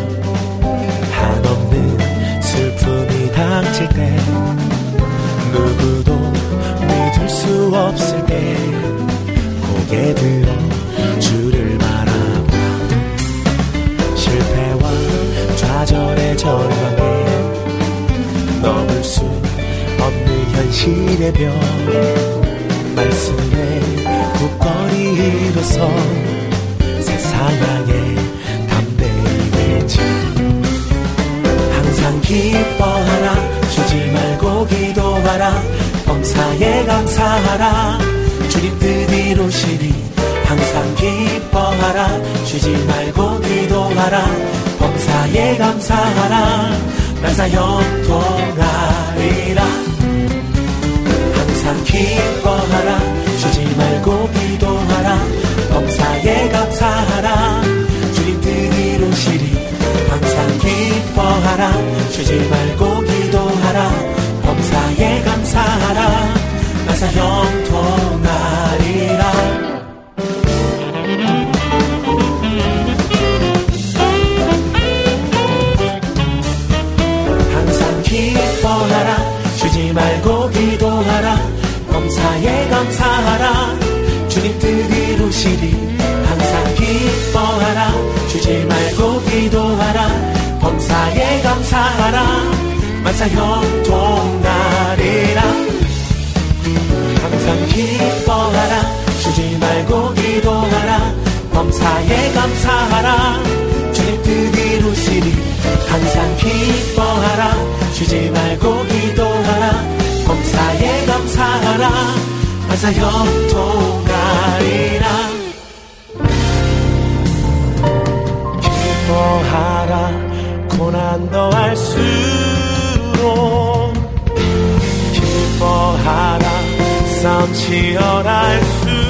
Speaker 8: 한없는 슬픔이 닥칠 때 누구도 믿을 수 없을 때 고개 들어 주를 바라보아 실패와 좌절의 절망에 넘을 수 없는 현실의 벽 말씀에 굳건히 일어서 세상 향해 담대히 외치 항상 기뻐하라 쉬지 말고 기도하라 범사에 감사하라 주님 뜻 이루시리 항상 기뻐하라 쉬지 말고 기도하라 범사에 감사하라 날사 형통하리라 항상 기뻐하라 쉬지 말고 기도하라 범사에 감사하라 주님 뜻 이루시리 항상 기뻐하라 쉬지 말고 기도하라 범사에 감사하라 날사 형통하리라 항상 기뻐하라 쉬지 말고 기도하라 범사에 감사하라 주님 뜻 이루시리 항상 기뻐하라 쉬지 말고 기도하라 범사에 감사하라 만사 형통하리라 항상 기뻐하라 쉬지 말고 기도하라 범사에 감사하라 주님 뜻 이루시리 항상 기뻐하라 쉬지 말고 기도하라 범사에 감사하라 만사 형통하리라 기뻐하라 고난 더할수록 기뻐하라 싸움 치열할수록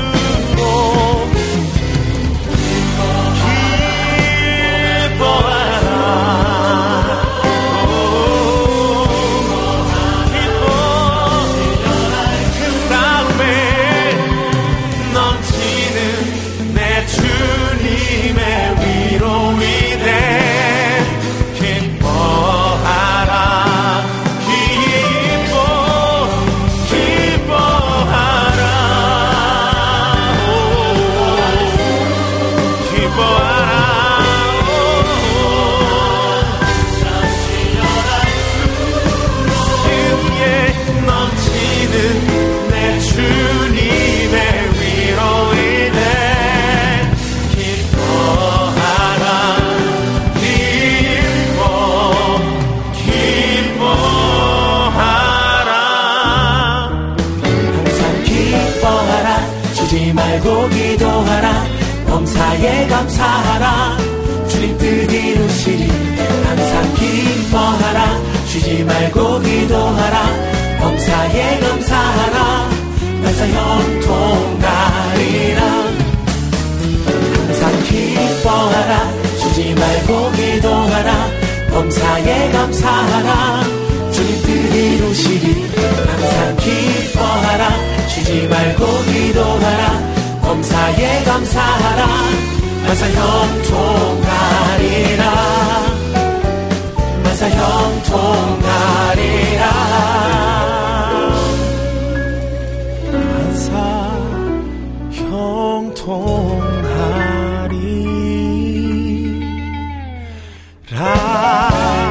Speaker 8: 말고 기도하라 범사에 감사하라 주님 뜻 이루시리 항상 기뻐하라 쉬지 말고 기도하라 범사에 감사하라 날사 형통하리라 항상 기뻐하라 쉬지 말고 기도하라 범사에 감사하라 주님 뜻 이루시리 항상 기뻐하라 쉬지 말고 기도하라 범사에 감사하라 만사 형통하리라 만사 형통하리라 만사 형통하리라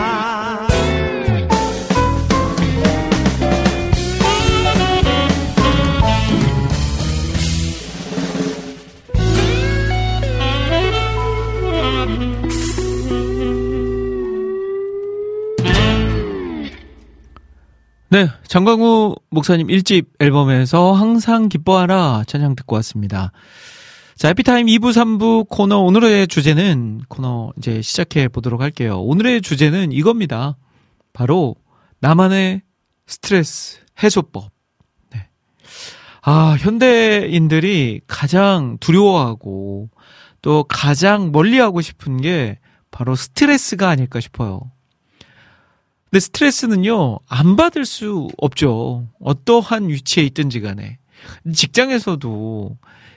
Speaker 3: 네, 장광우 목사님 일 집 앨범에서 항상 기뻐하라 찬양 듣고 왔습니다. 자, 해피타임 이 부, 삼 부 코너 오늘의 주제는 코너 이제 시작해 보도록 할게요. 오늘의 주제는 이겁니다. 바로 나만의 스트레스 해소법. 네. 아, 현대인들이 가장 두려워하고 또 가장 멀리하고 싶은 게 바로 스트레스가 아닐까 싶어요. 근데 스트레스는요, 안 받을 수 없죠. 어떠한 위치에 있든지 간에. 직장에서도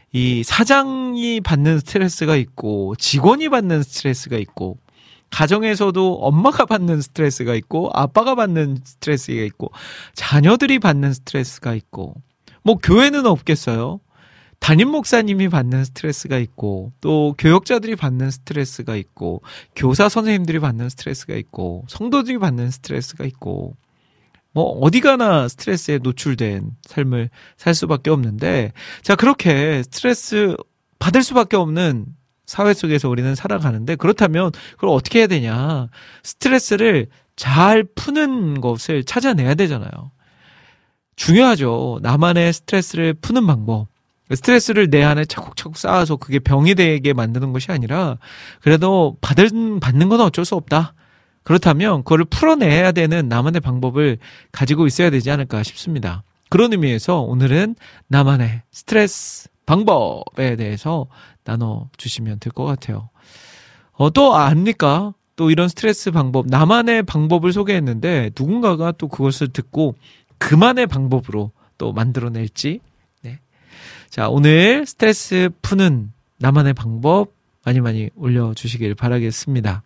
Speaker 3: 이 사장이 받는 스트레스가 있고 직원이 받는 스트레스가 있고 가정에서도 엄마가 받는 스트레스가 있고 아빠가 받는 스트레스가 있고 자녀들이 받는 스트레스가 있고 뭐 교회는 없겠어요. 담임 목사님이 받는 스트레스가 있고 또 교역자들이 받는 스트레스가 있고 교사 선생님들이 받는 스트레스가 있고 성도들이 받는 스트레스가 있고 뭐 어디 가나 스트레스에 노출된 삶을 살 수밖에 없는데 자 그렇게 스트레스 받을 수밖에 없는 사회 속에서 우리는 살아가는데 그렇다면 그걸 어떻게 해야 되냐 스트레스를 잘 푸는 것을 찾아내야 되잖아요. 중요하죠. 나만의 스트레스를 푸는 방법 스트레스를 내 안에 차곡차곡 쌓아서 그게 병이 되게 만드는 것이 아니라 그래도 받은, 받는 건 어쩔 수 없다. 그렇다면 그거를 풀어내야 되는 나만의 방법을 가지고 있어야 되지 않을까 싶습니다. 그런 의미에서 오늘은 나만의 스트레스 방법에 대해서 나눠주시면 될 것 같아요. 어, 또 압니까? 또 이런 스트레스 방법, 나만의 방법을 소개했는데 누군가가 또 그것을 듣고 그만의 방법으로 또 만들어낼지 자, 오늘 스트레스 푸는 나만의 방법 많이 많이 올려주시길 바라겠습니다.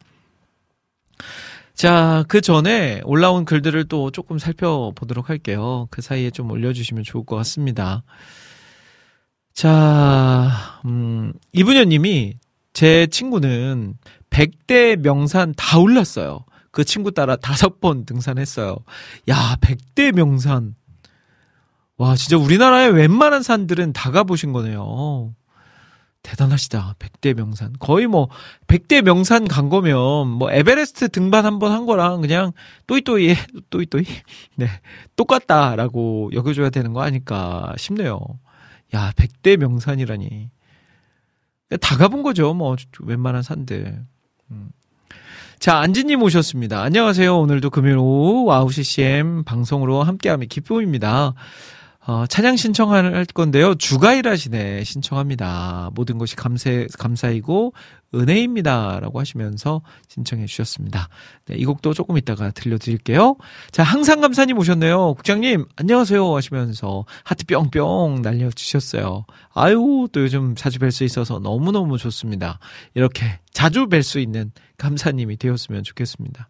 Speaker 3: 자, 그 전에 올라온 글들을 또 조금 살펴보도록 할게요. 그 사이에 좀 올려주시면 좋을 것 같습니다. 자, 음, 이분여 님이 제 친구는 백 대 명산 다 올랐어요. 그 친구 따라 다섯 번 등산했어요. 야, 백 대 명산. 와, 진짜 우리나라의 웬만한 산들은 다 가보신 거네요. 대단하시다. 백 대 명산. 거의 뭐, 백 대 명산 간 거면, 뭐, 에베레스트 등반 한번 한 거랑 그냥, 또이또이, 또이또이? 네. 똑같다라고 여겨줘야 되는 거 아닐까 싶네요. 야, 백 대 명산이라니. 다 가본 거죠. 뭐, 웬만한 산들. 음. 자, 안지님 오셨습니다. 안녕하세요. 오늘도 금요일 오후 와우 씨씨엠 방송으로 함께하며 기쁨입니다. 어, 찬양 신청할 건데요. 주가 일하시네 신청합니다. 모든 것이 감사, 감사이고 은혜입니다. 라고 하시면서 신청해 주셨습니다. 네, 이 곡도 조금 이따가 들려드릴게요. 자, 항상 감사님 오셨네요. 국장님 안녕하세요 하시면서 하트 뿅뿅 날려주셨어요. 아유, 또 요즘 자주 뵐 수 있어서 너무너무 좋습니다. 이렇게 자주 뵐 수 있는 감사님이 되었으면 좋겠습니다.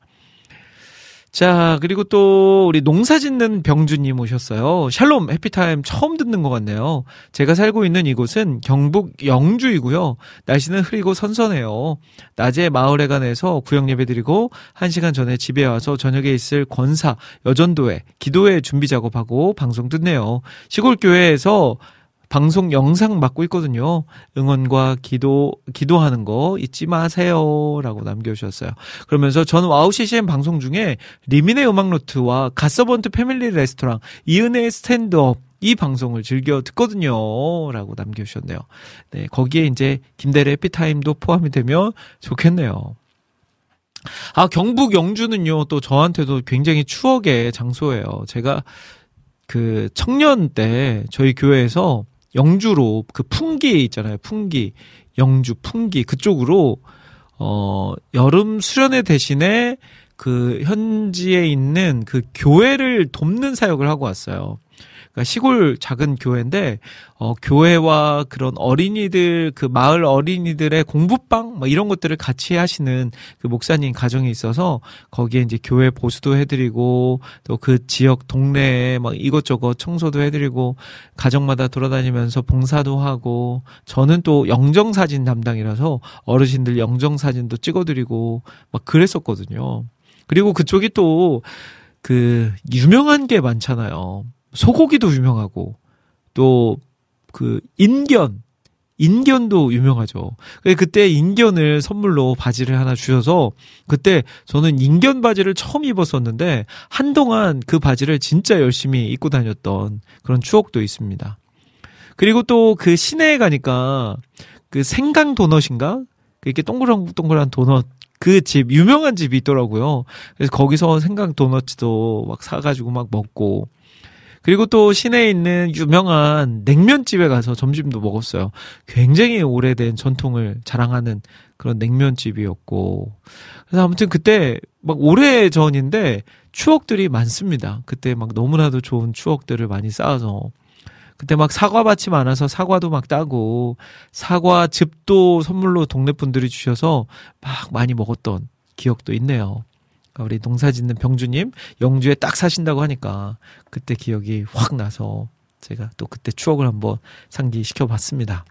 Speaker 3: 자, 그리고 또 우리 농사 짓는 병주님 오셨어요. 샬롬 해피타임 처음 듣는 것 같네요. 제가 살고 있는 이곳은 경북 영주이고요. 날씨는 흐리고 선선해요. 낮에 마을에 관해서 구역 예배 드리고 한 시간 전에 집에 와서 저녁에 있을 권사 여전도회 기도회 준비 작업하고 방송 듣네요. 시골 교회에서 방송 영상 맡고 있거든요. 응원과 기도, 기도하는 거 잊지 마세요. 라고 남겨주셨어요. 그러면서 전 와우 씨씨엠 방송 중에 리민의 음악노트와 갓서번트 패밀리 레스토랑, 이은혜의 스탠드업, 이 방송을 즐겨 듣거든요. 라고 남겨주셨네요. 네, 거기에 이제 김대래 해피타임도 포함이 되면 좋겠네요. 아, 경북 영주는요, 또 저한테도 굉장히 추억의 장소예요. 제가 그 청년 때 저희 교회에서 영주로 그 풍기 있잖아요. 풍기. 영주 풍기 그쪽으로 어 여름 수련회 대신에 그 현지에 있는 그 교회를 돕는 사역을 하고 왔어요. 그러니까 시골 작은 교회인데 어 교회와 그런 어린이들 그 마을 어린이들의 공부방 뭐 이런 것들을 같이 하시는 그 목사님 가정이 있어서 거기에 이제 교회 보수도 해드리고 또 그 지역 동네에 막 이것저것 청소도 해드리고 가정마다 돌아다니면서 봉사도 하고 저는 또 영정사진 담당이라서 어르신들 영정사진도 찍어드리고 막 그랬었거든요. 그리고 그쪽이 또 그 유명한 게 많잖아요. 소고기도 유명하고 또 그 인견 인견도 유명하죠. 그때 인견을 선물로 바지를 하나 주셔서 그때 저는 인견 바지를 처음 입었었는데 한동안 그 바지를 진짜 열심히 입고 다녔던 그런 추억도 있습니다. 그리고 또 그 시내에 가니까 그 생강 도넛인가? 이렇게 동그란 도넛 그 집 유명한 집이 있더라고요. 그래서 거기서 생강 도넛도 막 사가지고 막 먹고 그리고 또 시내에 있는 유명한 냉면집에 가서 점심도 먹었어요. 굉장히 오래된 전통을 자랑하는 그런 냉면집이었고. 그래서 아무튼 그때 막 오래전인데 추억들이 많습니다. 그때 막 너무나도 좋은 추억들을 많이 쌓아서. 그때 막 사과밭이 많아서 사과도 막 따고 사과즙도 선물로 동네 분들이 주셔서 막 많이 먹었던 기억도 있네요. 우리 농사 짓는 병주님 영주에 딱 사신다고 하니까 그때 기억이 확 나서 제가 또 그때 추억을 한번 상기시켜 봤습니다.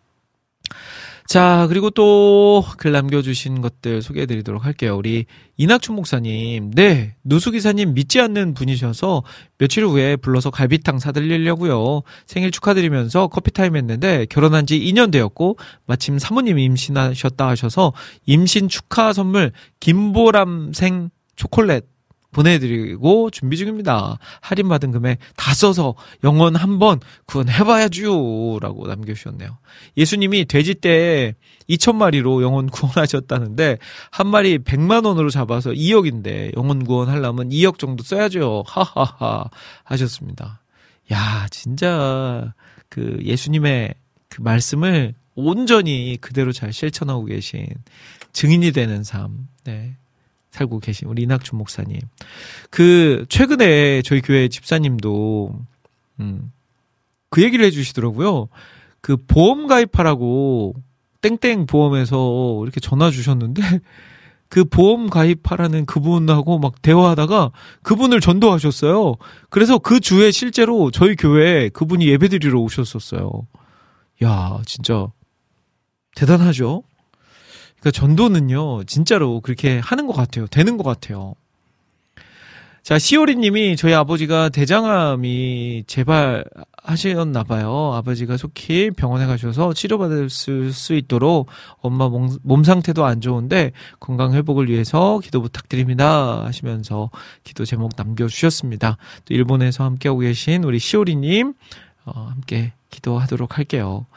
Speaker 3: 자, 그리고 또 글 남겨주신 것들 소개해드리도록 할게요. 우리 이낙춘 목사님, 네, 누수기사님 믿지 않는 분이셔서 며칠 후에 불러서 갈비탕 사드리려고요. 생일 축하드리면서 커피타임 했는데 결혼한 지 이 년 되었고 마침 사모님 임신하셨다 하셔서 임신 축하 선물 김보람생 초콜릿 보내드리고 준비 중입니다. 할인받은 금액 다 써서 영원 한번 구원해봐야죠 라고 남겨주셨네요. 예수님이 돼지 때 이천 마리로 영혼 구원하셨다는데 한 마리 백만 원으로 잡아서 이억인데 영혼 구원하려면 이억 정도 써야죠. 하하하 하셨습니다. 야, 진짜 그 예수님의 그 말씀을 온전히 그대로 잘 실천하고 계신 증인이 되는 삶. 네. 살고 계신 우리 이낙춘 목사님. 그 최근에 저희 교회 집사님도 음, 그 얘기를 해주시더라고요. 그 보험 가입하라고 땡땡 보험에서 이렇게 전화 주셨는데 그 보험 가입하라는 그분하고 막 대화하다가 그분을 전도하셨어요. 그래서 그 주에 실제로 저희 교회에 그분이 예배드리러 오셨었어요. 야, 진짜 대단하죠? 그러니까 전도는요, 진짜로 그렇게 하는 것 같아요. 되는 것 같아요. 자, 시오리 님이 저희 아버지가 대장암이 재발하셨나 봐요. 아버지가 속히 병원에 가셔서 치료받을 수 있도록 엄마 몸, 몸 상태도 안 좋은데 건강 회복을 위해서 기도 부탁드립니다 하시면서 기도 제목 남겨주셨습니다. 또 일본에서 함께하고 계신 우리 시오리 님 어, 함께 기도하도록 할게요.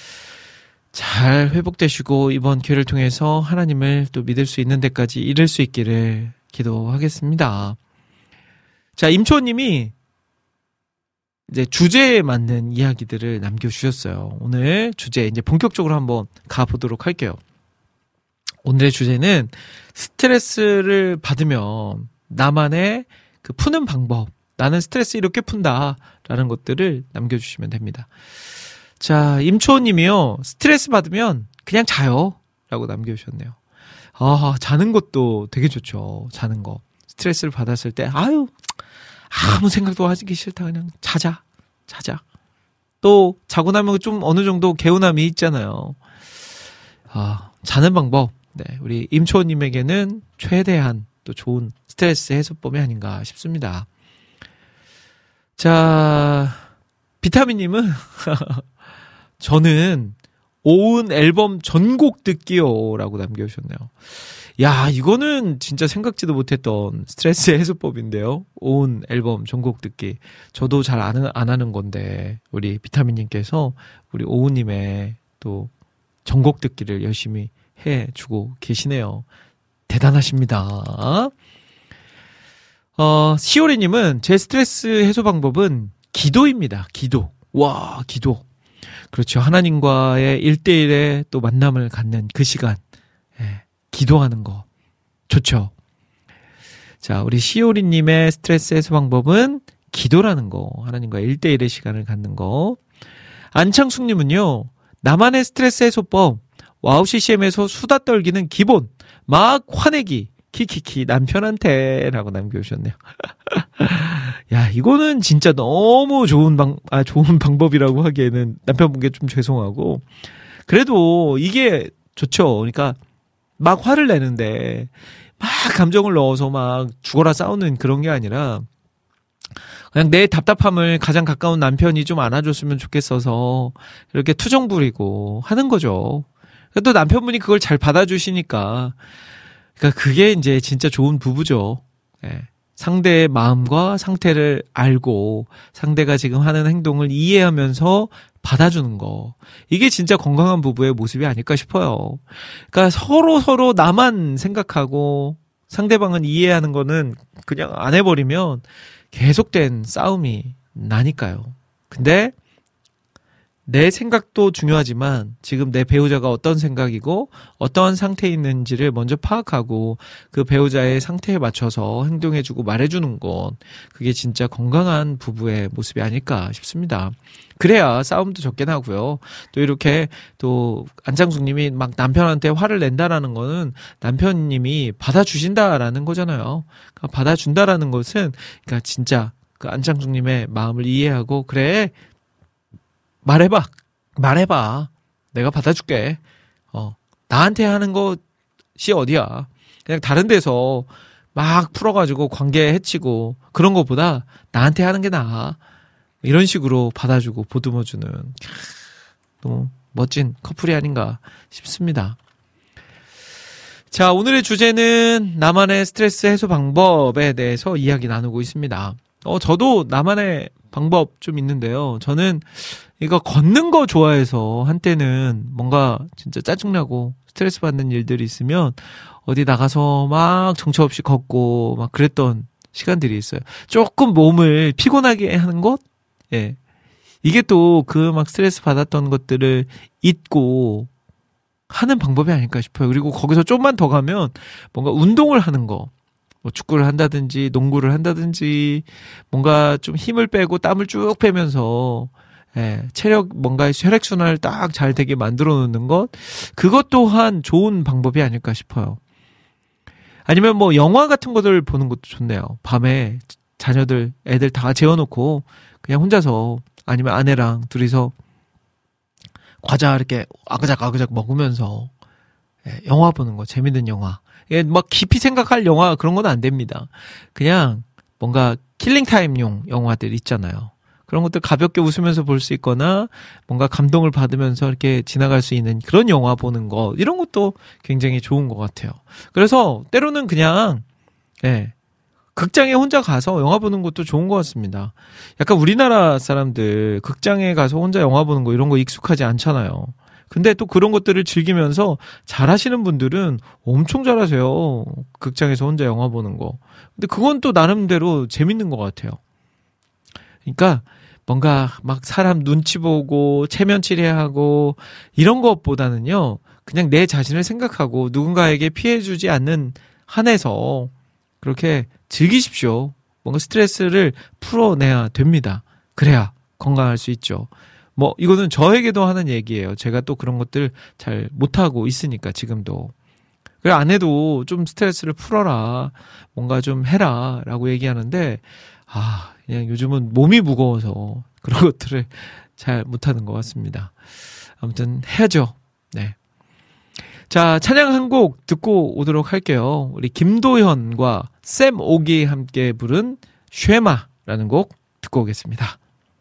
Speaker 3: 잘 회복되시고 이번 기회를 통해서 하나님을 또 믿을 수 있는 데까지 이를 수 있기를 기도하겠습니다. 자, 임초님이 이제 주제에 맞는 이야기들을 남겨주셨어요. 오늘 주제 이제 본격적으로 한번 가보도록 할게요. 오늘의 주제는 스트레스를 받으면 나만의 그 푸는 방법, 나는 스트레스 이렇게 푼다라는 것들을 남겨주시면 됩니다. 자, 임초님이요. 스트레스 받으면 그냥 자요 라고 남겨주셨네요. 아, 자는 것도 되게 좋죠. 자는 거. 스트레스를 받았을 때 아유 아무 생각도 하기 싫다. 그냥 자자. 자자. 또 자고 나면 좀 어느 정도 개운함이 있잖아요. 아, 자는 방법. 네, 우리 임초님에게는 최대한 또 좋은 스트레스 해소법이 아닌가 싶습니다. 자, 비타민님은 저는 오은 앨범 전곡 듣기요 라고 남겨주셨네요. 야, 이거는 진짜 생각지도 못했던 스트레스 해소법인데요. 오은 앨범 전곡 듣기. 저도 잘 안, 안 하는 건데 우리 비타민님께서 우리 오은님의 또 전곡 듣기를 열심히 해주고 계시네요. 대단하십니다. 어, 시오리님은 제 스트레스 해소 방법은 기도입니다. 기도. 와, 기도. 그렇죠. 하나님과의 일대일의 또 만남을 갖는 그 시간. 예, 기도하는 거. 좋죠. 자, 우리 시오리님의 스트레스 해소 방법은 기도라는 거. 하나님과 일대일의 시간을 갖는 거. 안창숙님은요, 나만의 스트레스 해소법. 와우 씨씨엠에서 수다 떨기는 기본. 막 화내기. 키키키 남편한테 라고 남겨주셨네요. 야, 이거는 진짜 너무 좋은 방, 아, 좋은 방법이라고 하기에는 남편분께 좀 죄송하고. 그래도 이게 좋죠. 그러니까 막 화를 내는데 막 감정을 넣어서 막 죽어라 싸우는 그런 게 아니라 그냥 내 답답함을 가장 가까운 남편이 좀 안아줬으면 좋겠어서 이렇게 투정 부리고 하는 거죠. 또 남편분이 그걸 잘 받아주시니까. 그러니까 그게 이제 진짜 좋은 부부죠. 예. 상대의 마음과 상태를 알고 상대가 지금 하는 행동을 이해하면서 받아주는 거. 이게 진짜 건강한 부부의 모습이 아닐까 싶어요. 그러니까 서로 서로 나만 생각하고 상대방은 이해하는 거는 그냥 안 해버리면 계속된 싸움이 나니까요. 근데 내 생각도 중요하지만 지금 내 배우자가 어떤 생각이고 어떠한 상태에 있는지를 먼저 파악하고 그 배우자의 상태에 맞춰서 행동해주고 말해주는 것, 그게 진짜 건강한 부부의 모습이 아닐까 싶습니다. 그래야 싸움도 적게 나고요. 또 이렇게 또 안창숙님이 막 남편한테 화를 낸다라는 거는 남편님이 받아주신다라는 거잖아요. 그러니까 받아준다라는 것은 그러니까 진짜 그 안창숙님의 마음을 이해하고 그래 말해봐 말해봐 내가 받아줄게. 어 나한테 하는 것이 어디야. 그냥 다른 데서 막 풀어가지고 관계 해치고 그런 것보다 나한테 하는 게 나아. 이런 식으로 받아주고 보듬어주는 너무 멋진 커플이 아닌가 싶습니다. 자, 오늘의 주제는 나만의 스트레스 해소 방법에 대해서 이야기 나누고 있습니다. 어, 저도 나만의 방법 좀 있는데요. 저는 이거 걷는 거 좋아해서 한때는 뭔가 진짜 짜증나고 스트레스 받는 일들이 있으면 어디 나가서 막 정처 없이 걷고 막 그랬던 시간들이 있어요. 조금 몸을 피곤하게 하는 것? 예. 이게 또 그 막 스트레스 받았던 것들을 잊고 하는 방법이 아닐까 싶어요. 그리고 거기서 좀만 더 가면 뭔가 운동을 하는 거. 뭐 축구를 한다든지 농구를 한다든지 뭔가 좀 힘을 빼고 땀을 쭉 빼면서 예, 체력 뭔가 혈액순환을 딱 잘 되게 만들어 놓는 것. 그것 또한 좋은 방법이 아닐까 싶어요. 아니면 뭐 영화 같은 것들 보는 것도 좋네요. 밤에 자녀들 애들 다 재워놓고 그냥 혼자서 아니면 아내랑 둘이서 과자 이렇게 아그작 아그작 먹으면서 예, 영화 보는 거, 재밌는 영화. 예, 막 깊이 생각할 영화 그런 건 안 됩니다. 그냥 뭔가 킬링타임용 영화들 있잖아요. 그런 것들 가볍게 웃으면서 볼 수 있거나 뭔가 감동을 받으면서 이렇게 지나갈 수 있는 그런 영화 보는 거, 이런 것도 굉장히 좋은 것 같아요. 그래서 때로는 그냥 예, 극장에 혼자 가서 영화 보는 것도 좋은 것 같습니다. 약간 우리나라 사람들 극장에 가서 혼자 영화 보는 거 이런 거 익숙하지 않잖아요. 근데 또 그런 것들을 즐기면서 잘하시는 분들은 엄청 잘하세요. 극장에서 혼자 영화 보는 거. 근데 그건 또 나름대로 재밌는 것 같아요. 그러니까 뭔가 막 사람 눈치 보고 체면 치레하고 이런 것보다는요, 그냥 내 자신을 생각하고 누군가에게 피해주지 않는 한에서 그렇게 즐기십시오. 뭔가 스트레스를 풀어내야 됩니다. 그래야 건강할 수 있죠. 뭐 이거는 저에게도 하는 얘기예요. 제가 또 그런 것들 잘 못하고 있으니까 지금도. 그래, 아내도 좀 스트레스를 풀어라, 뭔가 좀 해라 라고 얘기하는데 아 그냥 요즘은 몸이 무거워서 그런 것들을 잘 못하는 것 같습니다. 아무튼 해야죠. 네. 자, 찬양 한 곡 듣고 오도록 할게요. 우리 김도현과 샘 옥이 함께 부른 쉐마라는 곡 듣고 오겠습니다.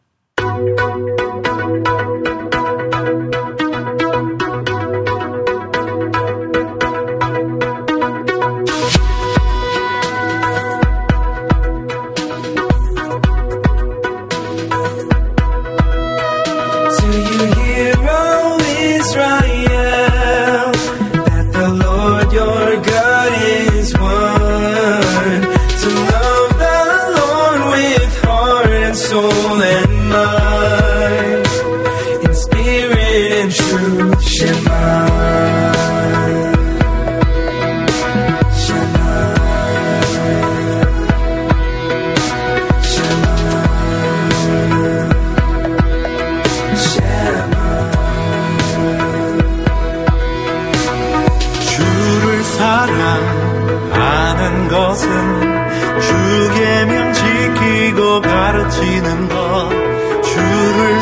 Speaker 8: 가르치는 것, 주를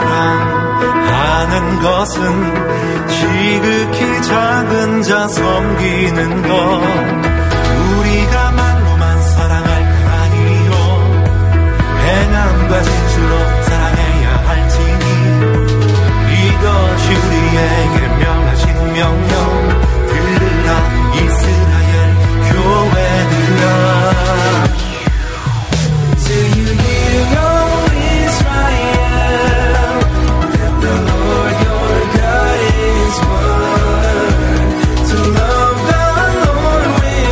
Speaker 8: 사랑하는 것은 지극히 작은 자 섬기는 것. 우리가 말로만 사랑할 것 아니요 행함과 진실로 사랑해야 할지니 이것이 우리에게 명하신 명령. 들으라 이스라엘 교회들아.
Speaker 9: With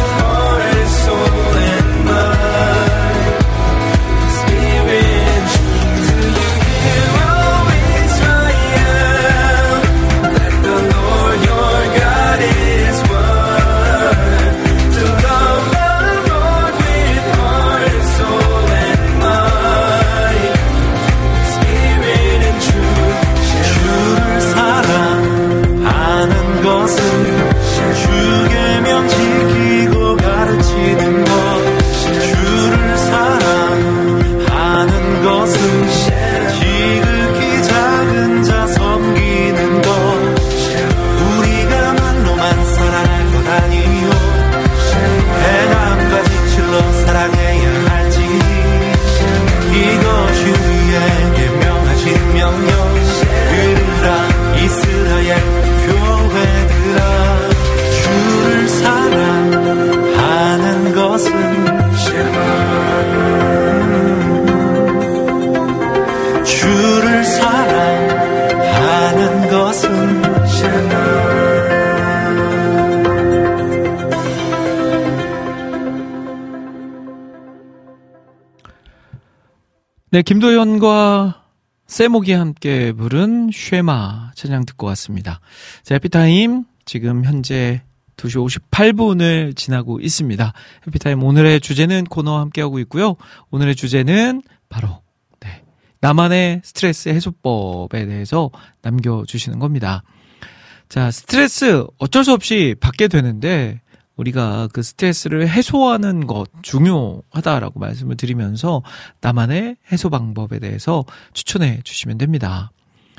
Speaker 3: 네, 김도현과 세목이 함께 부른 쉐마 찬양 듣고 왔습니다. 자, 해피타임 지금 현재 두 시 오십팔 분을 지나고 있습니다. 해피타임 오늘의 주제는 코너와 함께하고 있고요. 오늘의 주제는 바로 네, 나만의 스트레스 해소법에 대해서 남겨주시는 겁니다. 자, 스트레스 어쩔 수 없이 받게 되는데 우리가 그 스트레스를 해소하는 것 중요하다라고 말씀을 드리면서 나만의 해소 방법에 대해서 추천해 주시면 됩니다.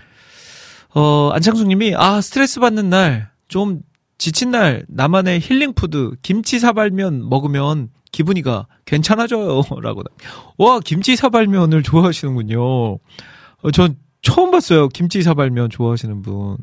Speaker 3: 어, 안창숙 님이 아, 스트레스 받는 날, 좀 지친 날 나만의 힐링 푸드 김치 사발면 먹으면 기분이가 괜찮아져요. 라고. 와, 김치 사발면을 좋아하시는군요. 어, 전 처음 봤어요. 김치 사발면 좋아하시는 분.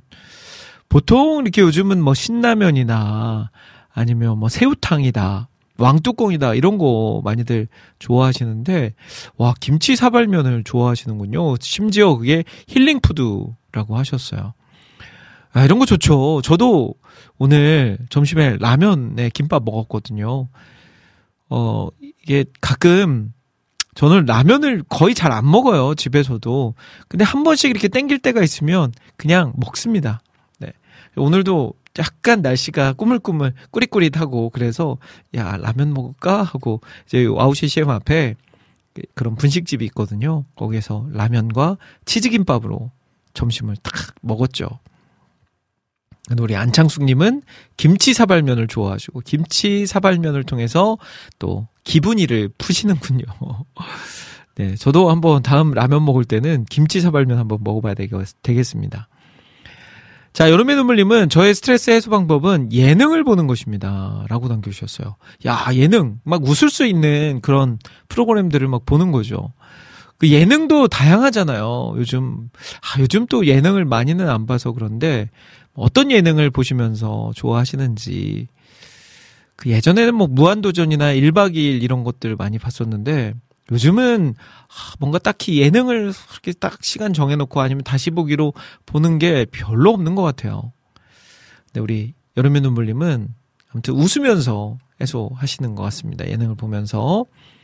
Speaker 3: 보통 이렇게 요즘은 뭐 신라면이나 아니면 뭐 새우탕이다, 왕뚜껑이다 이런 거 많이들 좋아하시는데 와, 김치 사발면을 좋아하시는군요. 심지어 그게 힐링 푸드라고 하셨어요. 아, 이런 거 좋죠. 저도 오늘 점심에 라면에 김밥 먹었거든요. 어, 이게 가끔 저는 라면을 거의 잘 안 먹어요. 집에서도. 근데 한 번씩 이렇게 땡길 때가 있으면 그냥 먹습니다. 네. 오늘도 약간 날씨가 꾸물꾸물 꾸릿꾸릿하고 그래서 야, 라면 먹을까 하고 이제 와우 씨씨엠 앞에 그런 분식집이 있거든요. 거기에서 라면과 치즈김밥으로 점심을 딱 먹었죠. 근데 우리 안창숙님은 김치 사발면을 좋아하시고 김치 사발면을 통해서 또 기분이를 푸시는군요. 네, 저도 한번 다음 라면 먹을 때는 김치 사발면 한번 먹어봐야 되겠습니다. 자, 여름의 눈물님은 저의 스트레스 해소 방법은 예능을 보는 것입니다. 라고 남겨주셨어요. 야, 예능. 막 웃을 수 있는 그런 프로그램들을 막 보는 거죠. 그 예능도 다양하잖아요. 요즘, 아, 요즘 또 예능을 많이는 안 봐서 그런데 어떤 예능을 보시면서 좋아하시는지. 그 예전에는 뭐 무한도전이나 일박 이일 이런 것들 많이 봤었는데 요즘은 뭔가 딱히 예능을 그렇게 딱 시간 정해놓고 아니면 다시 보기로 보는 게 별로 없는 것 같아요. 근데 우리 여름의 눈물님은 아무튼 웃으면서 해소하시는 것 같습니다. 예능을 보면서.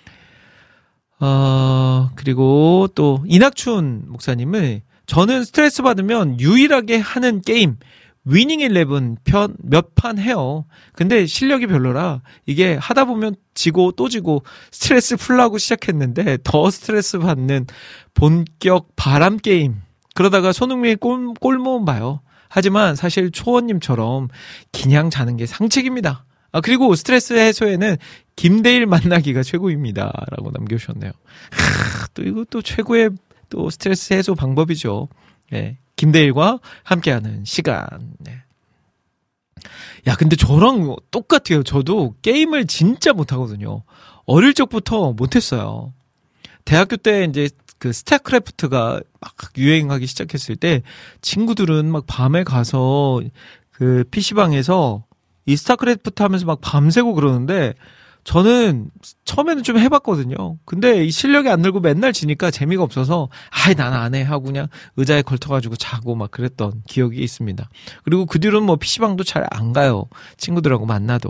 Speaker 3: 어, 그리고 또 이낙춘 목사님은 저는 스트레스 받으면 유일하게 하는 게임 위닝 일레븐 편, 몇 판 해요. 근데 실력이 별로라 이게 하다 보면 지고 또 지고 스트레스 풀라고 시작했는데 더 스트레스 받는 본격 바람 게임. 그러다가 손흥민이 골, 골 모음 봐요. 하지만 사실 초원님처럼 그냥 자는 게 상책입니다. 아, 그리고 스트레스 해소에는 김대일 만나기가 최고입니다. 라고 남겨주셨네요. 하, 또 이거 또 최고의 또 스트레스 해소 방법이죠. 네. 김대일과 함께하는 시간. 네. 야, 근데 저랑 똑같아요. 저도 게임을 진짜 못하거든요. 어릴 적부터 못했어요. 대학교 때 이제 그 스타크래프트가 막 유행하기 시작했을 때 친구들은 막 밤에 가서 그 피시방에서 이 스타크래프트 하면서 막 밤새고 그러는데 저는 처음에는 좀 해봤거든요. 근데 이 실력이 안 늘고 맨날 지니까 재미가 없어서 아이 난 안 해 하고 그냥 의자에 걸터가지고 자고 막 그랬던 기억이 있습니다. 그리고 그 뒤로는 뭐 피시방도 잘 안 가요. 친구들하고 만나도.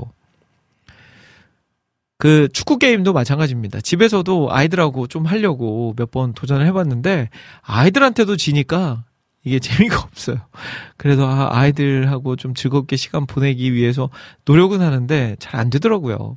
Speaker 3: 그 축구 게임도 마찬가지입니다. 집에서도 아이들하고 좀 하려고 몇 번 도전을 해봤는데 아이들한테도 지니까 이게 재미가 없어요. 그래서 아, 아이들하고 좀 즐겁게 시간 보내기 위해서 노력은 하는데 잘 안 되더라고요.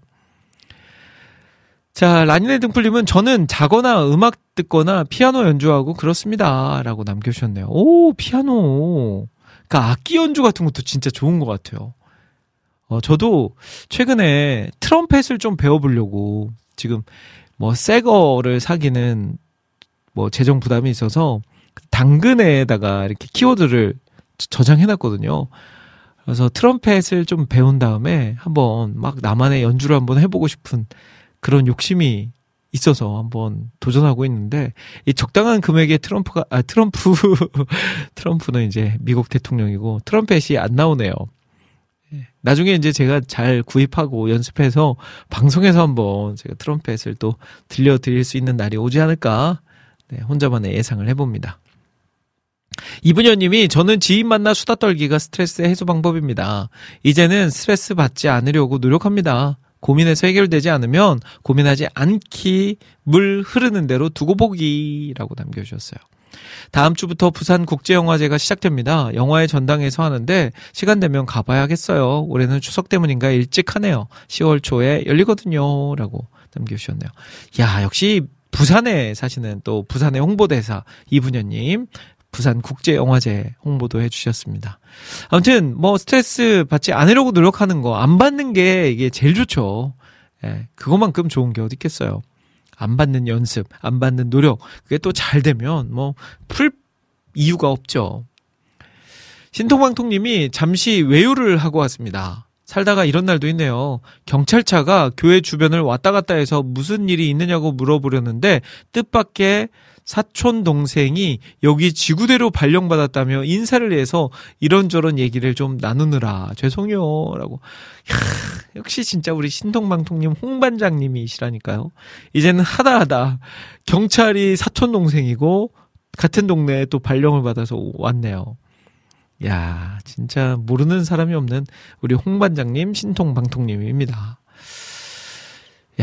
Speaker 3: 자, 라니네 등불님은 저는 자거나 음악 듣거나 피아노 연주하고 그렇습니다. 라고 남겨주셨네요. 오, 피아노. 그러니까 악기 연주 같은 것도 진짜 좋은 것 같아요. 어, 저도 최근에 트럼펫을 좀 배워보려고 지금 뭐 새 거를 사기는 뭐 재정 부담이 있어서 당근에다가 이렇게 키워드를 저장해놨거든요. 그래서 트럼펫을 좀 배운 다음에 한번 막 나만의 연주를 한번 해보고 싶은 그런 욕심이 있어서 한번 도전하고 있는데 이 적당한 금액의 트럼프가 아 트럼프 트럼프는 이제 미국 대통령이고 트럼펫이 안 나오네요. 나중에 이제 제가 잘 구입하고 연습해서 방송에서 한번 제가 트럼펫을 또 들려드릴 수 있는 날이 오지 않을까 네, 혼자만의 예상을 해봅니다. 이분여님이 저는 지인 만나 수다 떨기가 스트레스 해소 방법입니다. 이제는 스트레스 받지 않으려고 노력합니다. 고민해서 해결되지 않으면 고민하지 않기, 물 흐르는 대로 두고 보기라고 남겨주셨어요. 다음 주부터 부산국제영화제가 시작됩니다. 영화의 전당에서 하는데 시간 되면 가봐야겠어요. 올해는 추석 때문인가 일찍 하네요. 시월 초에 열리거든요. 라고 남겨주셨네요. 야, 역시 부산에 사시는 또 부산의 홍보대사 이분녀님, 부산국제영화제 홍보도 해주셨습니다. 아무튼 뭐 스트레스 받지 않으려고 노력하는 거, 안 받는 게 이게 제일 좋죠. 예, 그것만큼 좋은 게 어디 있겠어요. 안 받는 연습, 안 받는 노력, 그게 또 잘 되면 뭐 풀 이유가 없죠. 신통방통님이 잠시 외유를 하고 왔습니다. 살다가 이런 날도 있네요. 경찰차가 교회 주변을 왔다 갔다 해서 무슨 일이 있느냐고 물어보려는데 뜻밖의 사촌 동생이 여기 지구대로 발령받았다며 인사를 해서 이런저런 얘기를 좀 나누느라 죄송해요 라고. 이야, 역시 진짜 우리 신통방통님 홍반장님이시라니까요. 이제는 하다 하다 경찰이 사촌 동생이고 같은 동네에 또 발령을 받아서 왔네요. 야, 진짜 모르는 사람이 없는 우리 홍반장님 신통방통님입니다. 야,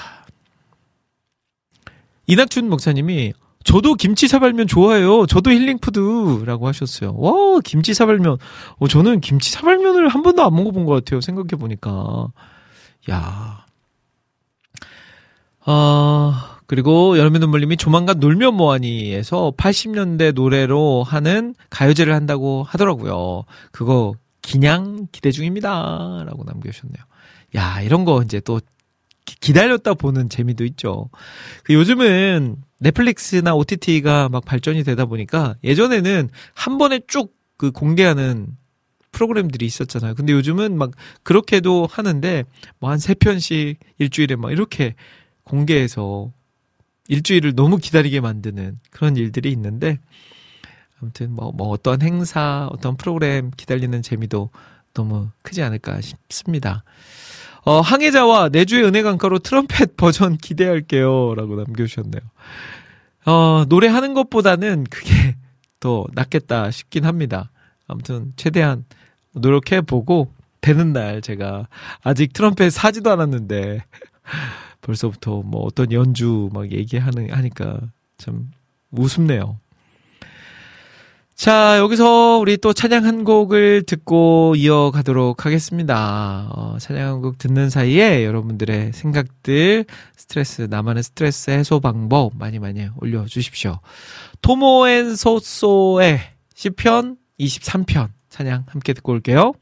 Speaker 3: 이낙춘 목사님이 저도 김치 사발면 좋아해요. 저도 힐링푸드라고 하셨어요. 와, 김치 사발면. 어, 저는 김치 사발면을 한 번도 안 먹어본 것 같아요. 생각해보니까. 야. 아, 그리고 여름의 눈물님이 조만간 놀면 뭐하니에서 팔십 년대 노래로 하는 가요제를 한다고 하더라고요. 그거 기냥 기대 중입니다. 라고 남겨주셨네요. 야, 이런 거 이제 또 기다렸다 보는 재미도 있죠. 그 요즘은 넷플릭스나 오티티가 막 발전이 되다 보니까 예전에는 한 번에 쭉 그 공개하는 프로그램들이 있었잖아요. 근데 요즘은 막 그렇게도 하는데 뭐 한 세 편씩 일주일에 막 이렇게 공개해서 일주일을 너무 기다리게 만드는 그런 일들이 있는데 아무튼 뭐, 뭐 어떤 행사, 어떤 프로그램 기다리는 재미도 너무 크지 않을까 싶습니다. 어, 항해자와 내주의 은혜 강가로 트럼펫 버전 기대할게요. 라고 남겨주셨네요. 어, 노래하는 것보다는 그게 더 낫겠다 싶긴 합니다. 아무튼 최대한 노력해보고 되는 날 제가 아직 트럼펫 사지도 않았는데 벌써부터 뭐 어떤 연주 막 얘기하는, 하니까 참 우습네요. 자, 여기서 우리 또 찬양 한 곡을 듣고 이어가도록 하겠습니다. 어, 찬양 한 곡 듣는 사이에 여러분들의 생각들, 스트레스, 나만의 스트레스 해소 방법 많이 많이 올려주십시오. 토모앤소소의 시편 이십삼 편 찬양 함께 듣고 올게요.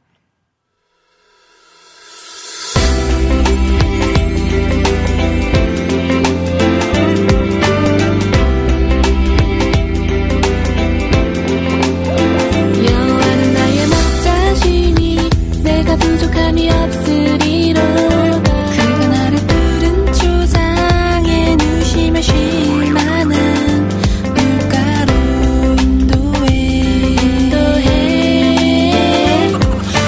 Speaker 1: 부족함이 없으리로 그가 나를 푸른 초상에 누시며 쉴 만한 물가로 인도해 인도해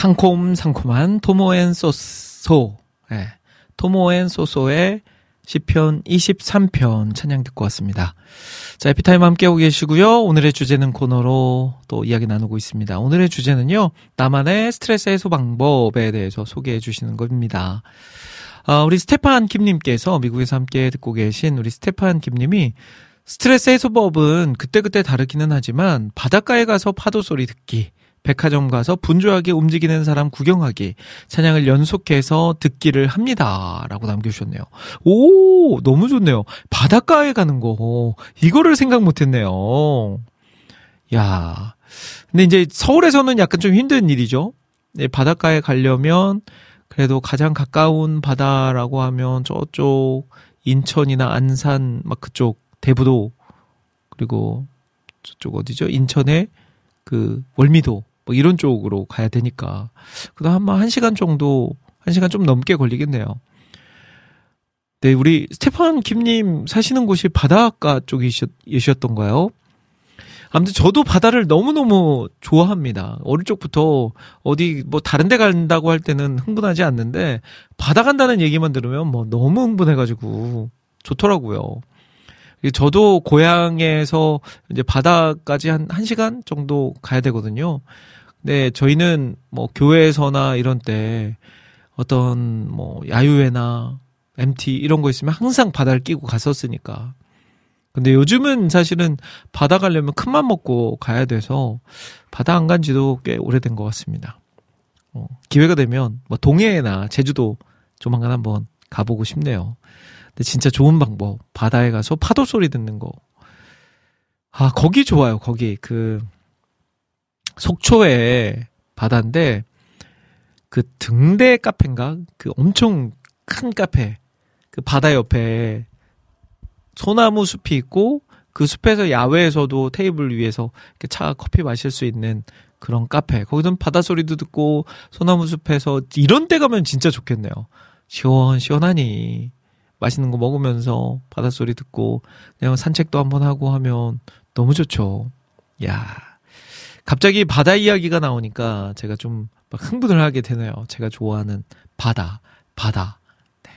Speaker 3: 상콤 상콤한 토모앤 소소, 네. 토모앤 소소의 시편 이십삼 편 찬양 듣고 왔습니다. 자, 에피타임 함께하고 계시고요. 오늘의 주제는 코너로 또 이야기 나누고 있습니다. 오늘의 주제는요, 나만의 스트레스 해소 방법에 대해서 소개해 주시는 겁니다. 아, 우리 스테판 김님께서 미국에서 함께 듣고 계신 우리 스테판 김님이 스트레스 해소법은 그때그때 다르기는 하지만 바닷가에 가서 파도 소리 듣기, 백화점 가서 분주하게 움직이는 사람 구경하기, 찬양을 연속해서 듣기를 합니다. 라고 남겨주셨네요. 오, 너무 좋네요. 바닷가에 가는 거, 이거를 생각 못했네요. 야, 근데 이제 서울에서는 약간 좀 힘든 일이죠. 네, 바닷가에 가려면 그래도 가장 가까운 바다라고 하면 저쪽 인천이나 안산 막 그쪽 대부도, 그리고 저쪽 어디죠? 인천의 그 월미도 뭐 이런 쪽으로 가야 되니까 그다음 아마 한 시간 정도, 한 시간 좀 넘게 걸리겠네요. 네, 우리 스테판 김님 사시는 곳이 바닷가 쪽이셨던가요? 아무튼 저도 바다를 너무너무 좋아합니다. 어릴 적부터 어디 뭐 다른 데 간다고 할 때는 흥분하지 않는데 바다 간다는 얘기만 들으면 뭐 너무 흥분해가지고 좋더라고요. 저도 고향에서 이제 바다까지 한, 한 시간 정도 가야 되거든요. 근데 저희는 뭐 교회에서나 이런 때 어떤 뭐 야유회나 엠티 이런 거 있으면 항상 바다를 끼고 갔었으니까. 근데 요즘은 사실은 바다 가려면 큰맘 먹고 가야 돼서 바다 안 간 지도 꽤 오래된 것 같습니다. 어, 기회가 되면 뭐 동해나 제주도 조만간 한번 가보고 싶네요. 근데 진짜 좋은 방법, 바다에 가서 파도 소리 듣는 거. 아, 거기 좋아요. 거기 그 속초에 바다인데 그 등대 카페인가? 그 엄청 큰 카페, 그 바다 옆에 소나무 숲이 있고 그 숲에서 야외에서도 테이블 위에서 이렇게 차 커피 마실 수 있는 그런 카페. 거기서 바다 소리도 듣고 소나무 숲에서 이런 데 가면 진짜 좋겠네요. 시원시원하니 맛있는 거 먹으면서 바다 소리 듣고 그냥 산책도 한번 하고 하면 너무 좋죠. 야, 갑자기 바다 이야기가 나오니까 제가 좀 막 흥분을 하게 되네요. 제가 좋아하는 바다, 바다. 네.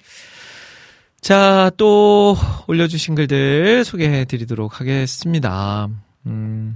Speaker 3: 자, 또 올려주신 글들 소개해 드리도록 하겠습니다. 음.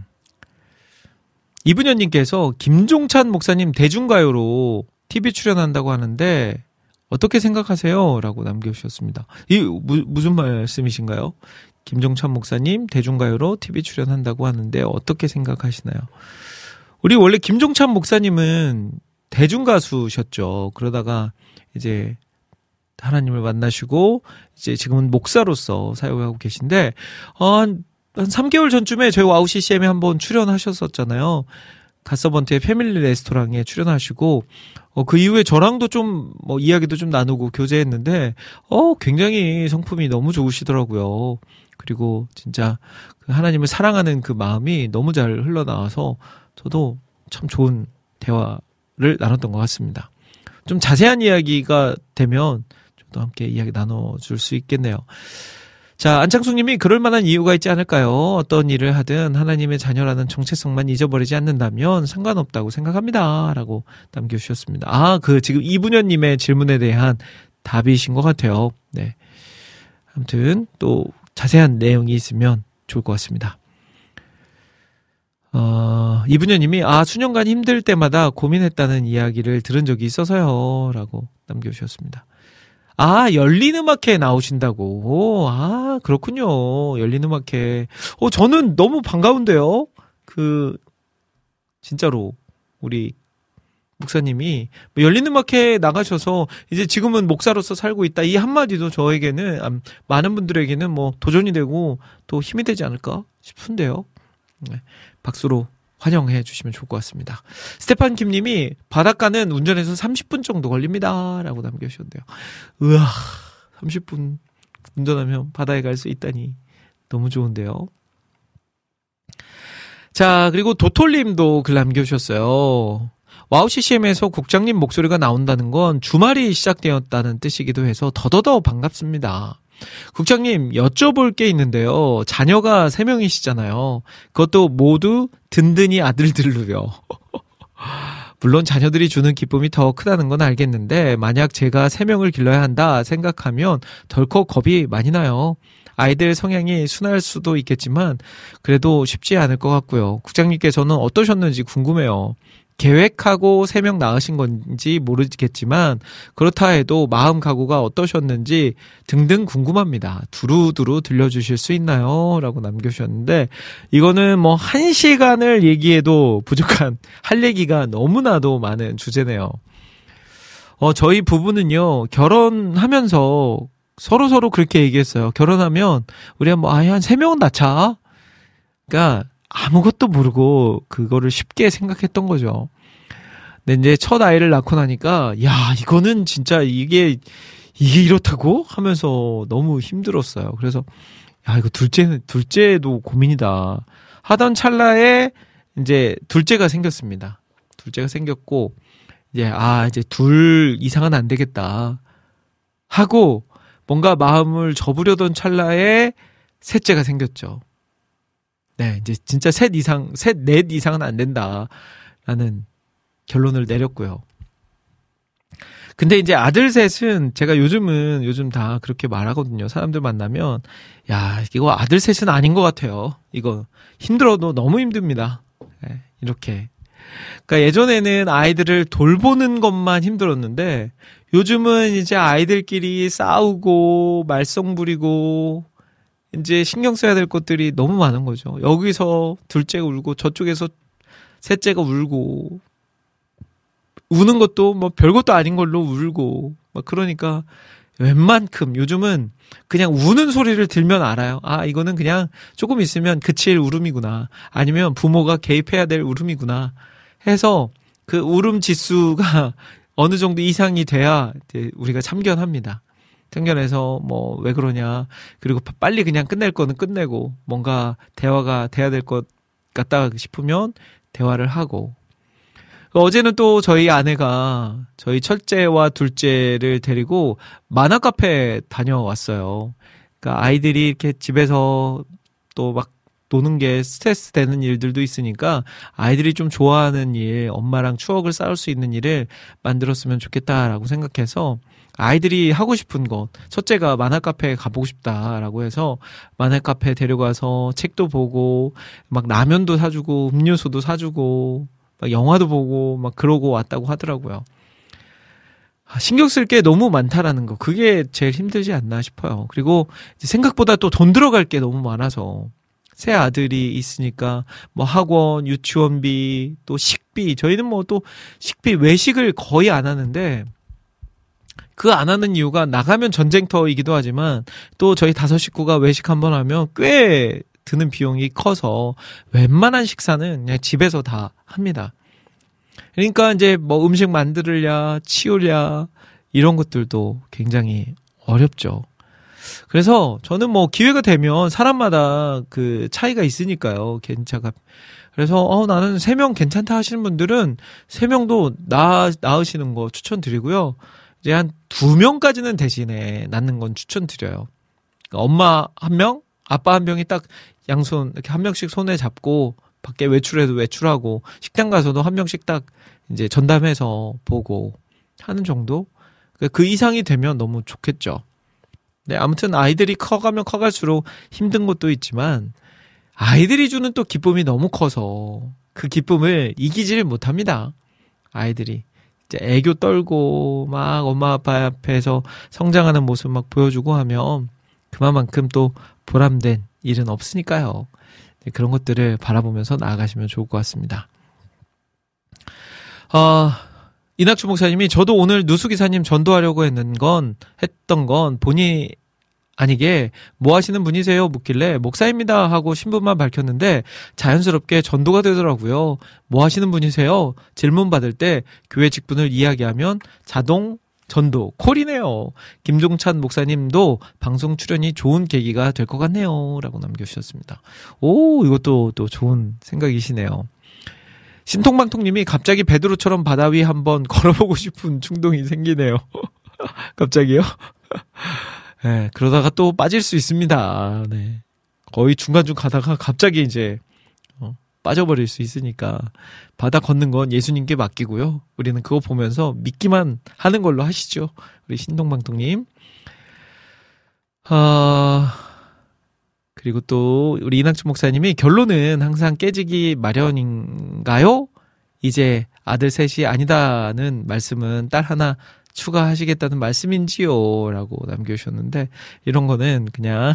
Speaker 3: 이분현님께서 김종찬 목사님 대중가요로 티비 출연한다고 하는데 어떻게 생각하세요? 라고 남겨주셨습니다. 이 무, 무슨 말씀이신가요? 김종찬 목사님 대중가요로 티비 출연한다고 하는데 어떻게 생각하시나요? 우리 원래 김종찬 목사님은 대중가수셨죠. 그러다가 이제 하나님을 만나시고 이제 지금은 목사로서 사역하고 계신데 어, 한, 한 삼 개월 전쯤에 저희 와우 씨씨엠에 한번 출연하셨었잖아요. 갓서번트의 패밀리 레스토랑에 출연하시고 어, 그 이후에 저랑도 좀 뭐 이야기도 좀 나누고 교제했는데 어 굉장히 성품이 너무 좋으시더라고요. 그리고 진짜 그 하나님을 사랑하는 그 마음이 너무 잘 흘러나와서 저도 참 좋은 대화를 나눴던 것 같습니다. 좀 자세한 이야기가 되면 저도 함께 이야기 나눠줄 수 있겠네요. 자, 안창숙님이 그럴 만한 이유가 있지 않을까요? 어떤 일을 하든 하나님의 자녀라는 정체성만 잊어버리지 않는다면 상관없다고 생각합니다. 라고 남겨주셨습니다. 아, 그 지금 이분현님의 질문에 대한 답이신 것 같아요. 네. 아무튼 또 자세한 내용이 있으면 좋을 것 같습니다. 어, 이분현님이 아, 수년간 힘들 때마다 고민했다는 이야기를 들은 적이 있어서요. 라고 남겨주셨습니다. 아, 열린음악회 나오신다고. 아, 그렇군요. 열린음악회. 어, 저는 너무 반가운데요. 그, 진짜로, 우리, 목사님이, 열린음악회 나가셔서, 이제 지금은 목사로서 살고 있다. 이 한마디도 저에게는, 많은 분들에게는 뭐, 도전이 되고, 또 힘이 되지 않을까 싶은데요. 네, 박수로 환영해 주시면 좋을 것 같습니다. 스테판 김님이 바닷가는 운전해서 삼십 분 정도 걸립니다. 라고 남겨주셨는데요. 우와, 삼십 분 운전하면 바다에 갈 수 있다니 너무 좋은데요. 자, 그리고 도톨님도 글 남겨주셨어요. 와우 씨씨엠에서 국장님 목소리가 나온다는 건 주말이 시작되었다는 뜻이기도 해서 더더더 반갑습니다. 국장님, 여쭤볼 게 있는데요. 자녀가 세 명이시잖아요. 그것도 모두 든든히 아들들로요. 물론 자녀들이 주는 기쁨이 더 크다는 건 알겠는데 만약 제가 세 명을 길러야 한다 생각하면 덜컥 겁이 많이 나요. 아이들 성향이 순할 수도 있겠지만 그래도 쉽지 않을 것 같고요. 국장님께서는 어떠셨는지 궁금해요. 계획하고 세 명 낳으신 건지 모르겠지만 그렇다 해도 마음 각오가 어떠셨는지 등등 궁금합니다. 두루두루 들려주실 수 있나요? 라고 남겨주셨는데 이거는 뭐 한 시간을 얘기해도 부족한 할 얘기가 너무나도 많은 주제네요. 어, 저희 부부는요 결혼하면서 서로 서로 그렇게 얘기했어요. 결혼하면 우리가 뭐 아예 한 세 명은 낳자. 그러니까 아무것도 모르고 그거를 쉽게 생각했던 거죠. 근데 이제 첫 아이를 낳고 나니까 야 이거는 진짜 이게 이게 이렇다고 하면서 너무 힘들었어요. 그래서 야 이거 둘째는 둘째도 고민이다 하던 찰나에 이제 둘째가 생겼습니다. 둘째가 생겼고 이제 아 이제 둘 이상은 안 되겠다 하고 뭔가 마음을 접으려던 찰나에 셋째가 생겼죠. 네, 이제 진짜 셋 이상, 셋, 넷 이상은 안 된다라는 결론을 내렸고요. 근데 이제 아들 셋은 제가 요즘은 요즘 다 그렇게 말하거든요. 사람들 만나면 야 이거 아들 셋은 아닌 것 같아요. 이거 힘들어도 너무 힘듭니다. 네, 이렇게. 그러니까 예전에는 아이들을 돌보는 것만 힘들었는데 요즘은 이제 아이들끼리 싸우고 말썽 부리고 이제 신경 써야 될 것들이 너무 많은 거죠. 여기서 둘째가 울고 저쪽에서 셋째가 울고 우는 것도 뭐 별것도 아닌 걸로 울고 막 그러니까 웬만큼 요즘은 그냥 우는 소리를 들면 알아요. 아 이거는 그냥 조금 있으면 그칠 울음이구나. 아니면 부모가 개입해야 될 울음이구나 해서 그 울음 지수가 어느 정도 이상이 돼야 이제 우리가 참견합니다. 참견해서 뭐 왜 그러냐. 그리고 빨리 그냥 끝낼 거는 끝내고 뭔가 대화가 돼야 될 것 같다 싶으면 대화를 하고. 어제는 또 저희 아내가 저희 첫째와 둘째를 데리고 만화 카페 다녀왔어요. 그러니까 아이들이 이렇게 집에서 또 막 노는 게 스트레스 되는 일들도 있으니까 아이들이 좀 좋아하는 일, 엄마랑 추억을 쌓을 수 있는 일을 만들었으면 좋겠다라고 생각해서 아이들이 하고 싶은 것, 첫째가 만화 카페에 가보고 싶다라고 해서 만화 카페에 데려가서 책도 보고 막 라면도 사주고 음료수도 사주고 막 영화도 보고 막 그러고 왔다고 하더라고요. 신경 쓸 게 너무 많다라는 거, 그게 제일 힘들지 않나 싶어요. 그리고 생각보다 또 돈 들어갈 게 너무 많아서 새 아들이 있으니까 뭐 학원, 유치원비, 또 식비, 저희는 뭐 또 식비 외식을 거의 안 하는데 그 안 하는 이유가 나가면 전쟁터이기도 하지만 또 저희 다섯 식구가 외식 한번 하면 꽤 드는 비용이 커서 웬만한 식사는 그냥 집에서 다 합니다. 그러니까 이제 뭐 음식 만들랴, 치우랴 이런 것들도 굉장히 어렵죠. 그래서 저는 뭐 기회가 되면 사람마다 그 차이가 있으니까요. 괜찮아. 그래서 어 나는 세 명 괜찮다 하시는 분들은 세 명도 낳, 낳으시는 거 추천드리고요. 이제 한 두 명까지는 대신에 낳는 건 추천드려요. 그러니까 엄마 한 명, 아빠 한 명이 딱 양손 이렇게 한 명씩 손에 잡고 밖에 외출해도 외출하고 식당 가서도 한 명씩 딱 이제 전담해서 보고 하는 정도? 그 이상이 되면 너무 좋겠죠. 네, 아무튼 아이들이 커가면 커갈수록 힘든 것도 있지만 아이들이 주는 또 기쁨이 너무 커서 그 기쁨을 이기지를 못합니다. 아이들이 이제 애교 떨고 막 엄마 아빠 앞에서 성장하는 모습 막 보여주고 하면 그만큼 또 보람된 일은 없으니까요. 네, 그런 것들을 바라보면서 나아가시면 좋을 것 같습니다. 어, 이낙주 목사님이 저도 오늘 누수기사님 전도하려고 했는 건, 했던 건 본의 아니게 뭐 하시는 분이세요? 묻길래 목사입니다 하고 신분만 밝혔는데 자연스럽게 전도가 되더라고요. 뭐 하시는 분이세요? 질문 받을 때 교회 직분을 이야기하면 자동 전도 콜이네요. 김종찬 목사님도 방송 출연이 좋은 계기가 될 것 같네요 라고 남겨주셨습니다. 오, 이것도 또 좋은 생각이시네요. 신통방통님이 갑자기 베드로처럼 바다 위 한번 걸어보고 싶은 충동이 생기네요. 갑자기요? 네, 그러다가 또 빠질 수 있습니다. 네. 거의 중간중 가다가 갑자기 이제 어, 빠져버릴 수 있으니까 바다 걷는 건 예수님께 맡기고요. 우리는 그거 보면서 믿기만 하는 걸로 하시죠. 우리 신동방통님. 아, 그리고 또 우리 이낙준 목사님이 결론은 항상 깨지기 마련인가요? 이제 아들 셋이 아니다는 말씀은 딸 하나 추가하시겠다는 말씀인지요? 라고 남겨주셨는데, 이런 거는 그냥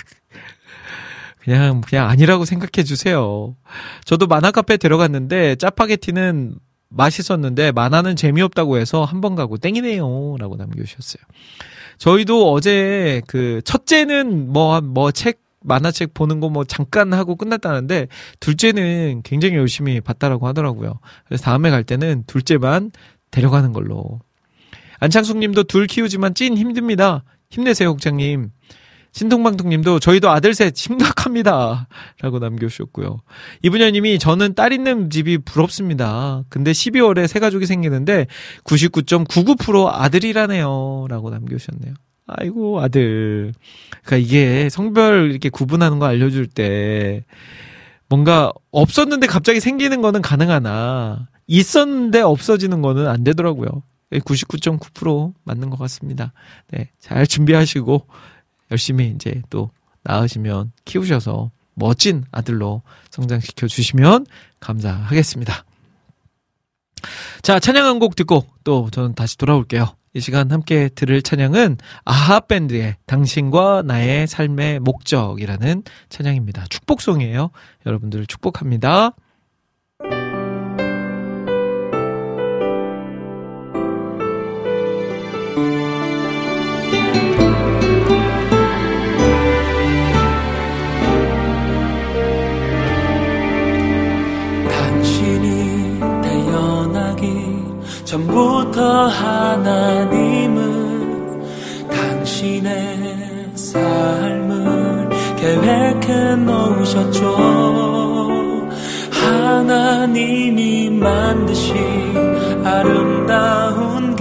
Speaker 3: 그냥 그냥 아니라고 생각해 주세요. 저도 만화 카페 데려갔는데 짜파게티는 맛있었는데 만화는 재미없다고 해서 한 번 가고 땡이네요 라고 남겨주셨어요. 저희도 어제 그 첫째는 뭐 뭐 책 만화책 보는 거 뭐 잠깐 하고 끝났다는데 둘째는 굉장히 열심히 봤다라고 하더라고요. 그래서 다음에 갈 때는 둘째만 데려가는 걸로. 안창숙 님도 둘 키우지만 찐 힘듭니다. 힘내세요, 국장님. 신동방통 님도 저희도 아들 셋 심각합니다. 라고 남겨주셨고요. 이분여 님이 저는 딸 있는 집이 부럽습니다. 근데 십이월에 새 가족이 생기는데 구십구 점 구구 퍼센트 아들이라네요. 라고 남겨주셨네요. 아이고, 아들. 그러니까 이게 성별 이렇게 구분하는 거 알려줄 때 뭔가 없었는데 갑자기 생기는 거는 가능하나 있었는데 없어지는 거는 안 되더라고요. 구십구 점 구 퍼센트 맞는 것 같습니다. 네, 잘 준비하시고 열심히 이제 또 낳으시면 키우셔서 멋진 아들로 성장시켜 주시면 감사하겠습니다. 자, 찬양 한 곡 듣고 또 저는 다시 돌아올게요. 이 시간 함께 들을 찬양은 아하 밴드의 당신과 나의 삶의 목적이라는 찬양입니다. 축복송이에요. 여러분들을 축복합니다.
Speaker 6: 전부터 하나님은 당신의 삶을 계획해 놓으셨죠. 하나님이 만드신 아름다운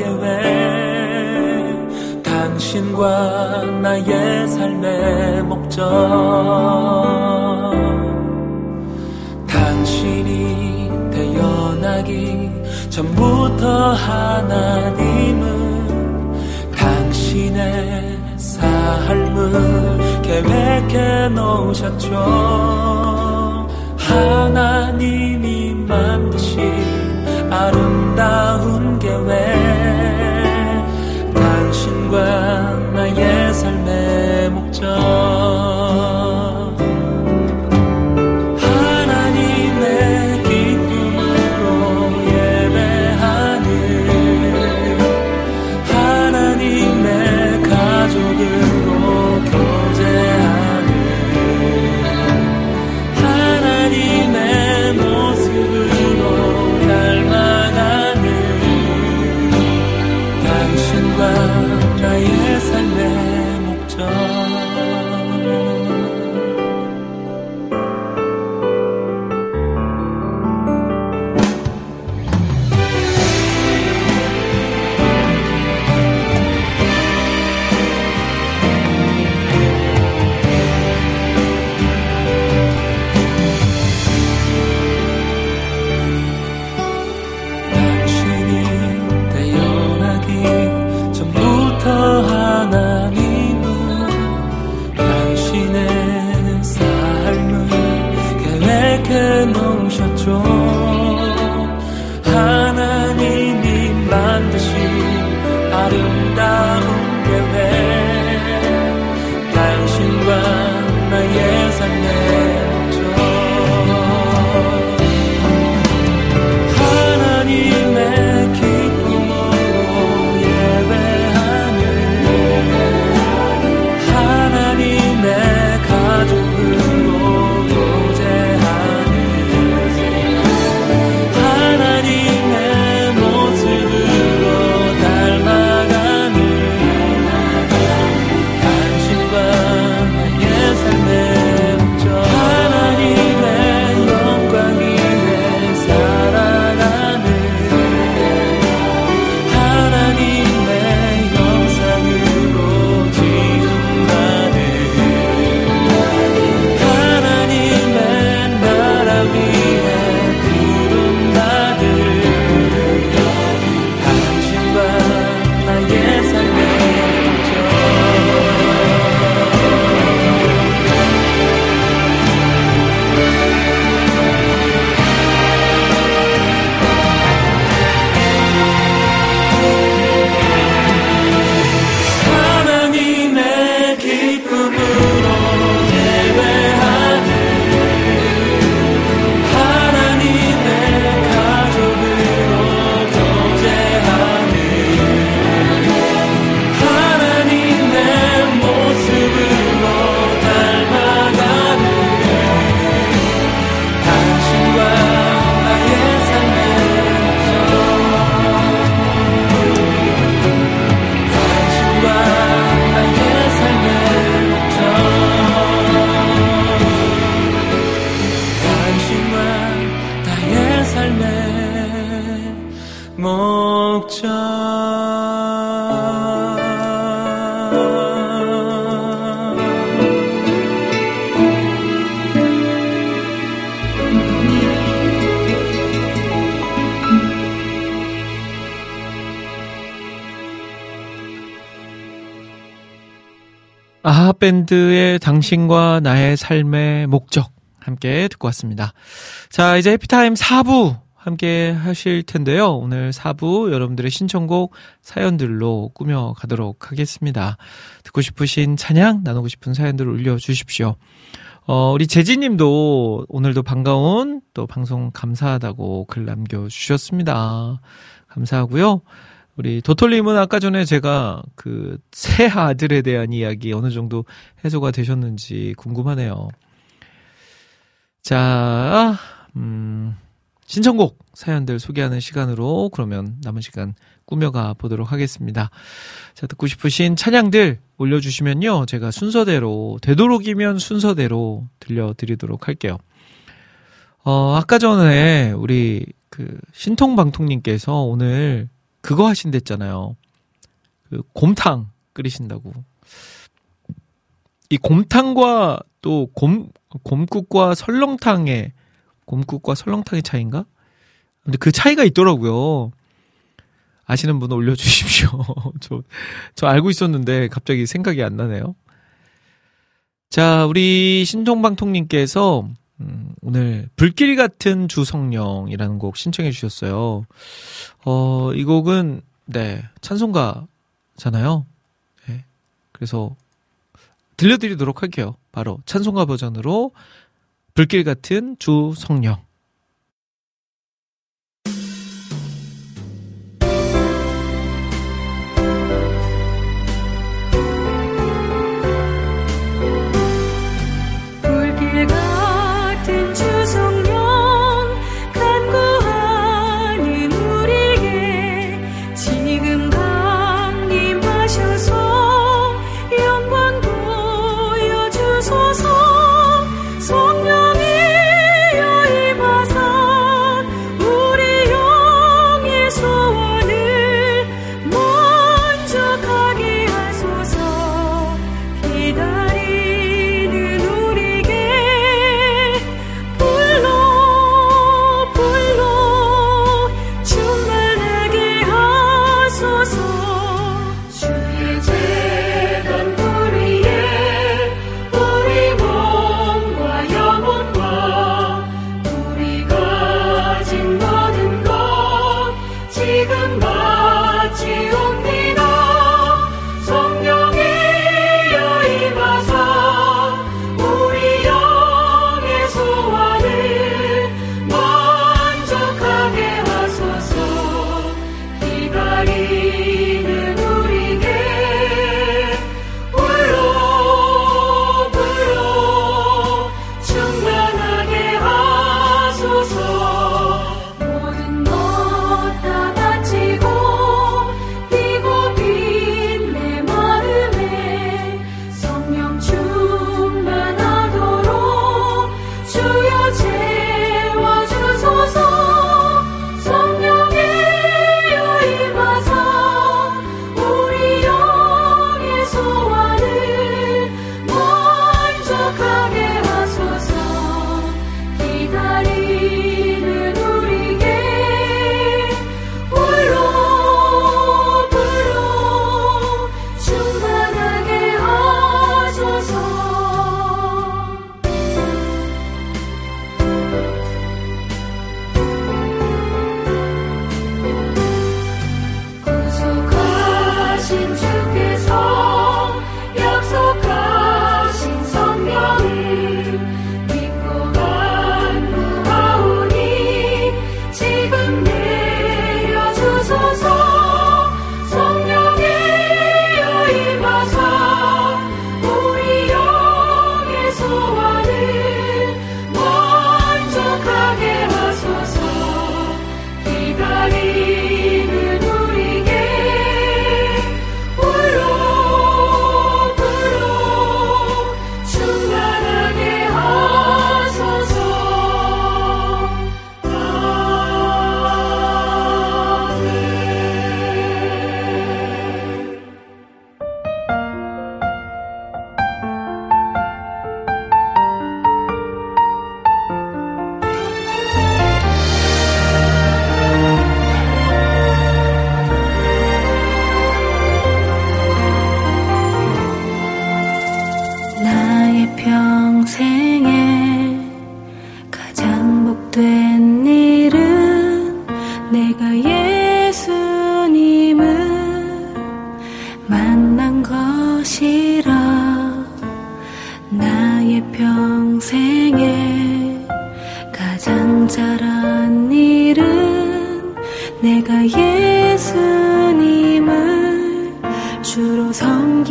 Speaker 6: 계획, 당신과 나의 삶의 목적. 당신이 태어나기 전부터 하나님은 당신의 삶을 계획해 놓으셨죠. 하나님이 만드신 아름다운 계획, 당신과 나의 삶의 목적. 나의 삶의 목적. 하나님이 만드신 아름다운 계획, 당신과 나의 삶의 목적. 하나님의 기쁨으로 예배하는 하나님의 가족으로 교제하는 하나님의 모습으로 닮아가는
Speaker 3: 아하 밴드의 당신과 나의 삶의 목적 함께 듣고 왔습니다. 자, 이제 해피타임 사 부 함께 하실 텐데요. 오늘 사 부 여러분들의 신청곡 사연들로 꾸며가도록 하겠습니다. 듣고 싶으신 찬양, 나누고 싶은 사연들을 올려주십시오. 어, 우리 재진님도 오늘도 반가운 또 방송 감사하다고 글 남겨주셨습니다. 감사하고요. 우리 도톨님은 아까 전에 제가 그 새 아들에 대한 이야기 어느 정도 해소가 되셨는지 궁금하네요. 자, 음, 신청곡 사연들 소개하는 시간으로 그러면 남은 시간 꾸며가 보도록 하겠습니다. 자, 듣고 싶으신 찬양들 올려주시면요. 제가 순서대로, 되도록이면 순서대로 들려드리도록 할게요. 어, 아까 전에 우리 그 신통방통님께서 오늘 그거 하신댔잖아요. 그 곰탕 끓이신다고. 이 곰탕과 또 곰, 곰국과 설렁탕의, 곰국과 설렁탕의 차이인가? 근데 그 차이가 있더라고요. 아시는 분 올려주십시오. 저, 저 알고 있었는데 갑자기 생각이 안 나네요. 자, 우리 신통방통님께서 음, 오늘 불길 같은 주성령이라는 곡 신청해 주셨어요. 어, 이 곡은 네, 찬송가잖아요. 네, 그래서 들려드리도록 할게요. 바로 찬송가 버전으로 불길 같은 주성령.
Speaker 5: 성령이여 임하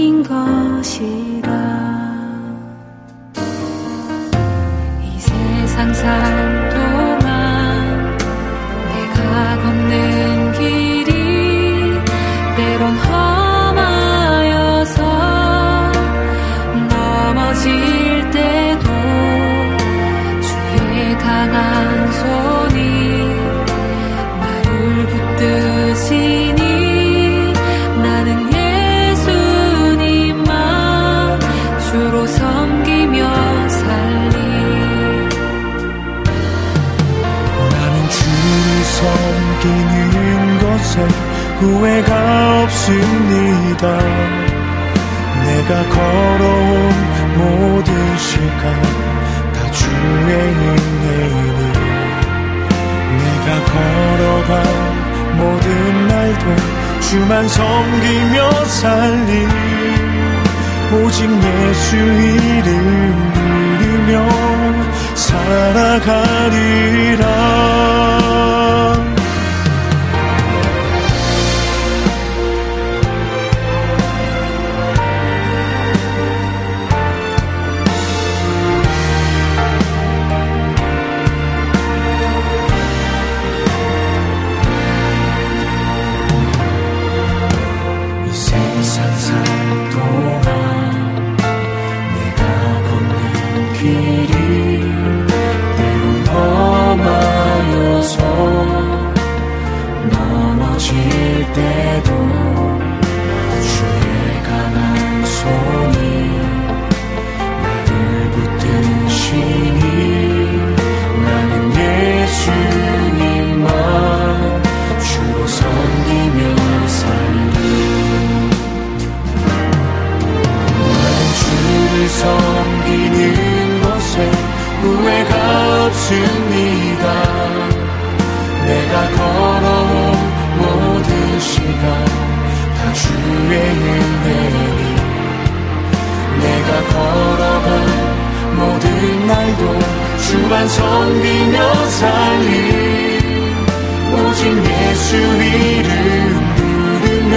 Speaker 5: 맡긴 것이라. 이 세상 살 동안 내가 걷는 길이 때론 험하여서 넘어질 때도 주의 강한 손이 나를 붙드시니 나는 예수님만 주로 섬기며 살리.
Speaker 6: 나는 주를 섬기는 것에 후회가 없습니다. 내가 걸어온 모든 시간 다 주의 은혜니 내가 걸어간 모든 날도 주만 섬기며 살리. 오직 예수 이름 부르며 살아가리라. 넘어질 때도 주의 강한 손이 나를 붙드시니 나는 예수님만 주로 섬기며 살리. 나는 주를 섬기는 것에 후회가 없습니다. 내가 걸어온 모든 시간 다 주의 은혜니 내가 걸어간 모든 날도 주만 섬기며 살리. 오직 예수 이름 부르며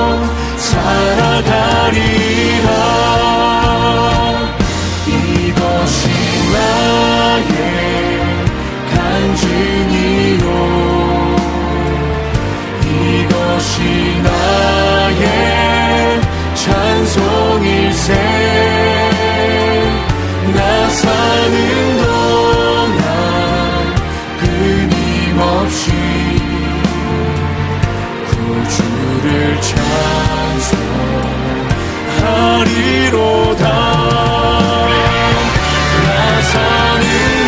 Speaker 6: 살아가리라. 이것이 나의 간증이요 이것이 나의 찬송일세. 나 사는 동안 끊임없이 구주를 찬송하리로다. 나 사는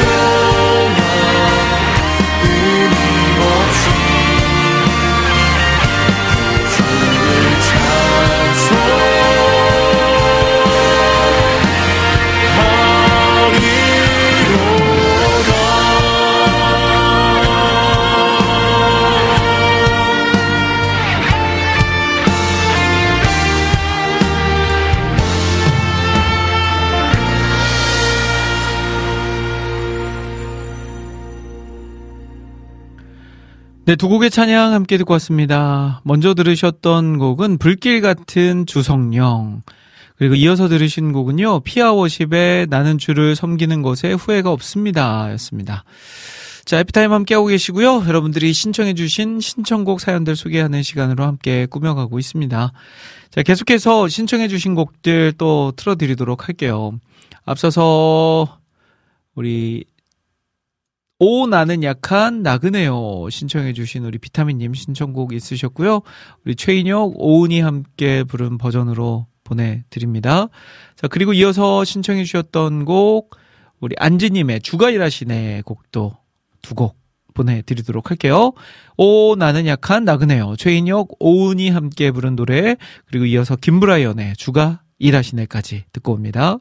Speaker 3: 네, 두 곡의 찬양 함께 듣고 왔습니다. 먼저 들으셨던 곡은 불길 같은 주성령, 그리고 이어서 들으신 곡은요, 피아워십의 나는 주를 섬기는 것에 후회가 없습니다 였습니다. 자, 에피타임 함께하고 계시고요. 여러분들이 신청해주신 신청곡 사연들 소개하는 시간으로 함께 꾸며가고 있습니다. 자, 계속해서 신청해주신 곡들 또 틀어드리도록 할게요. 앞서서 우리 오 나는 약한 나그네요 신청해주신 우리 비타민님 신청곡 있으셨고요. 우리 최인혁, 오은이 함께 부른 버전으로 보내드립니다. 자, 그리고 이어서 신청해주셨던 곡 우리 안지님의 주가 일하시네 곡도 두 곡 보내드리도록 할게요. 오 나는 약한 나그네요 최인혁, 오은이 함께 부른 노래, 그리고 이어서 김브라이언의 주가 일하시네까지 듣고 옵니다.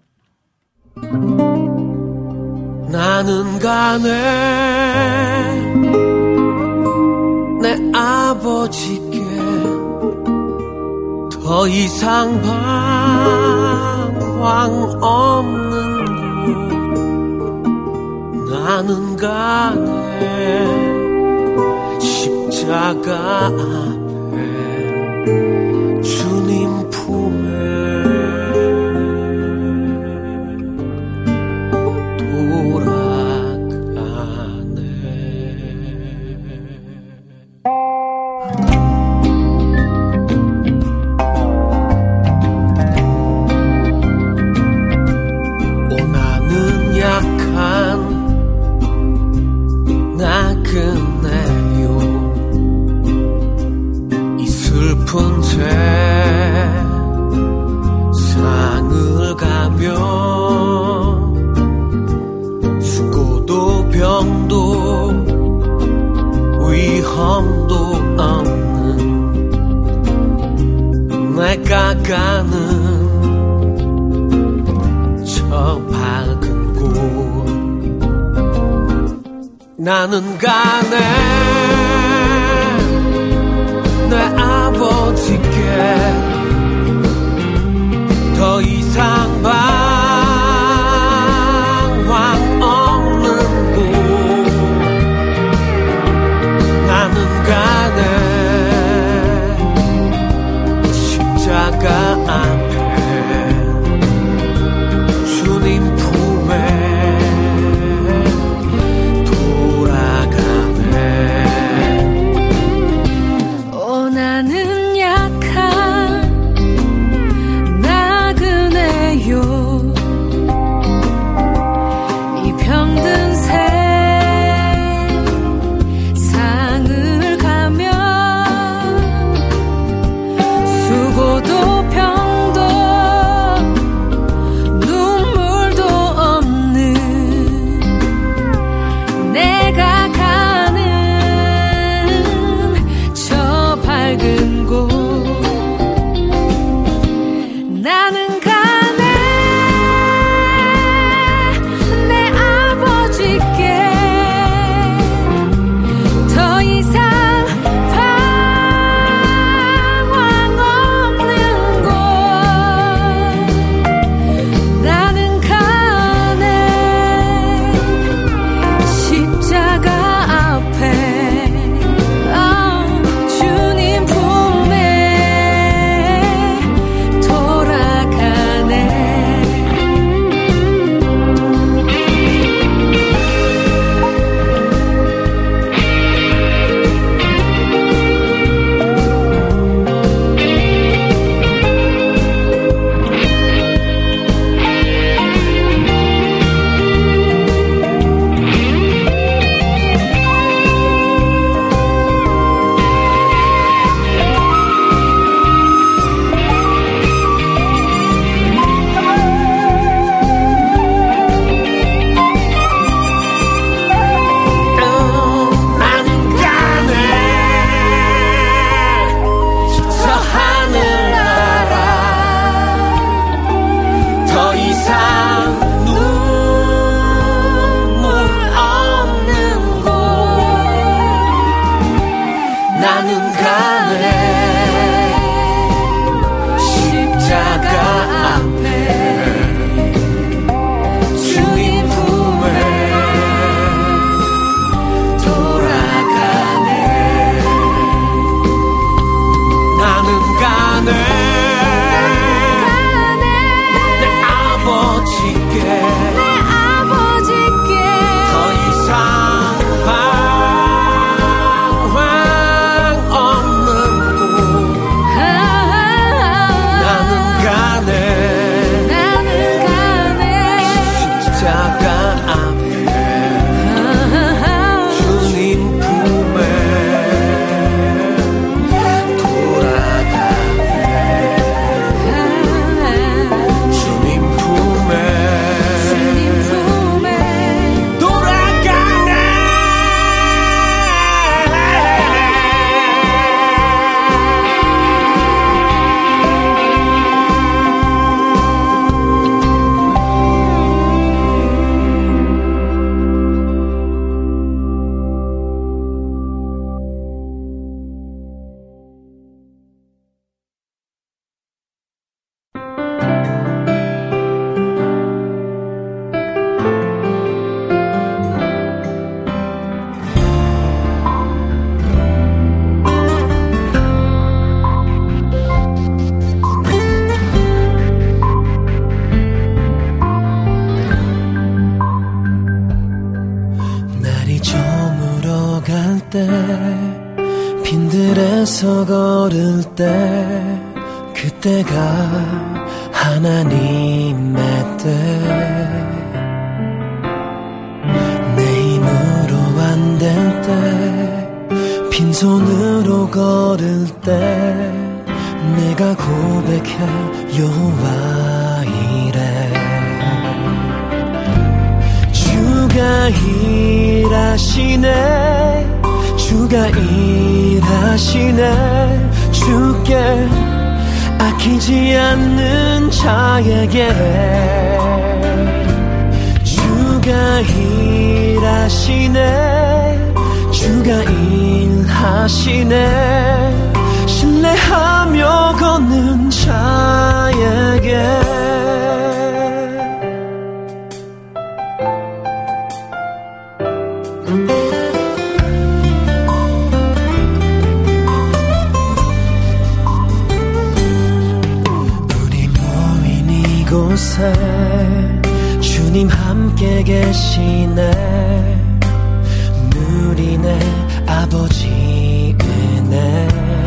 Speaker 6: 나는 가네 내 아버지께 더 이상 방황 없는 곳. 나는 가네 십자가 앞에 주님 품에 세상을 가며 수고도 병도 위험도 없는 내가 가는 저 밝은 곳 나는 가네 내 아버지께 더 이상 방황 없는 곳 나는 가네 십자가 앞에 주님 품에 돌아가네
Speaker 5: 오 나는 약한 나그네요 이 병든 세상을 가며 수고도 병도 눈물도 없는 내가 가는 저 밝은 곳 나는 가네 내 아버지께 더 이상 방황 없는 곳 나는 가네 십자가 앞에 아, 주님 품에 돌아가네
Speaker 6: 나는 가네 저 하늘나라 더 이상 눈물 없는 곳 나는 가네 십자가 앞에 주님 품에 돌아가네 나는 가네 내 아버지께 더 이상 방황 없는 곳 나는 가네 십자가 앞에 주님 품에 돌아가네 주님 품에 돌아가네 날이 저물어갈 때 빈들에서 걸을 때 그때가 하나님의 때 내 힘으로 안 될 때 빈손으로 걸을 때 내가 고백해 여호와 이래 주가 일하시네 주가 일하시네 주께 아끼지 않는 자에게 주가 일하시네 주가 일하시네 신뢰하며 걷는 자에게 우리 모인 이곳에 주님 함께 계시네 누리네 아버지 은혜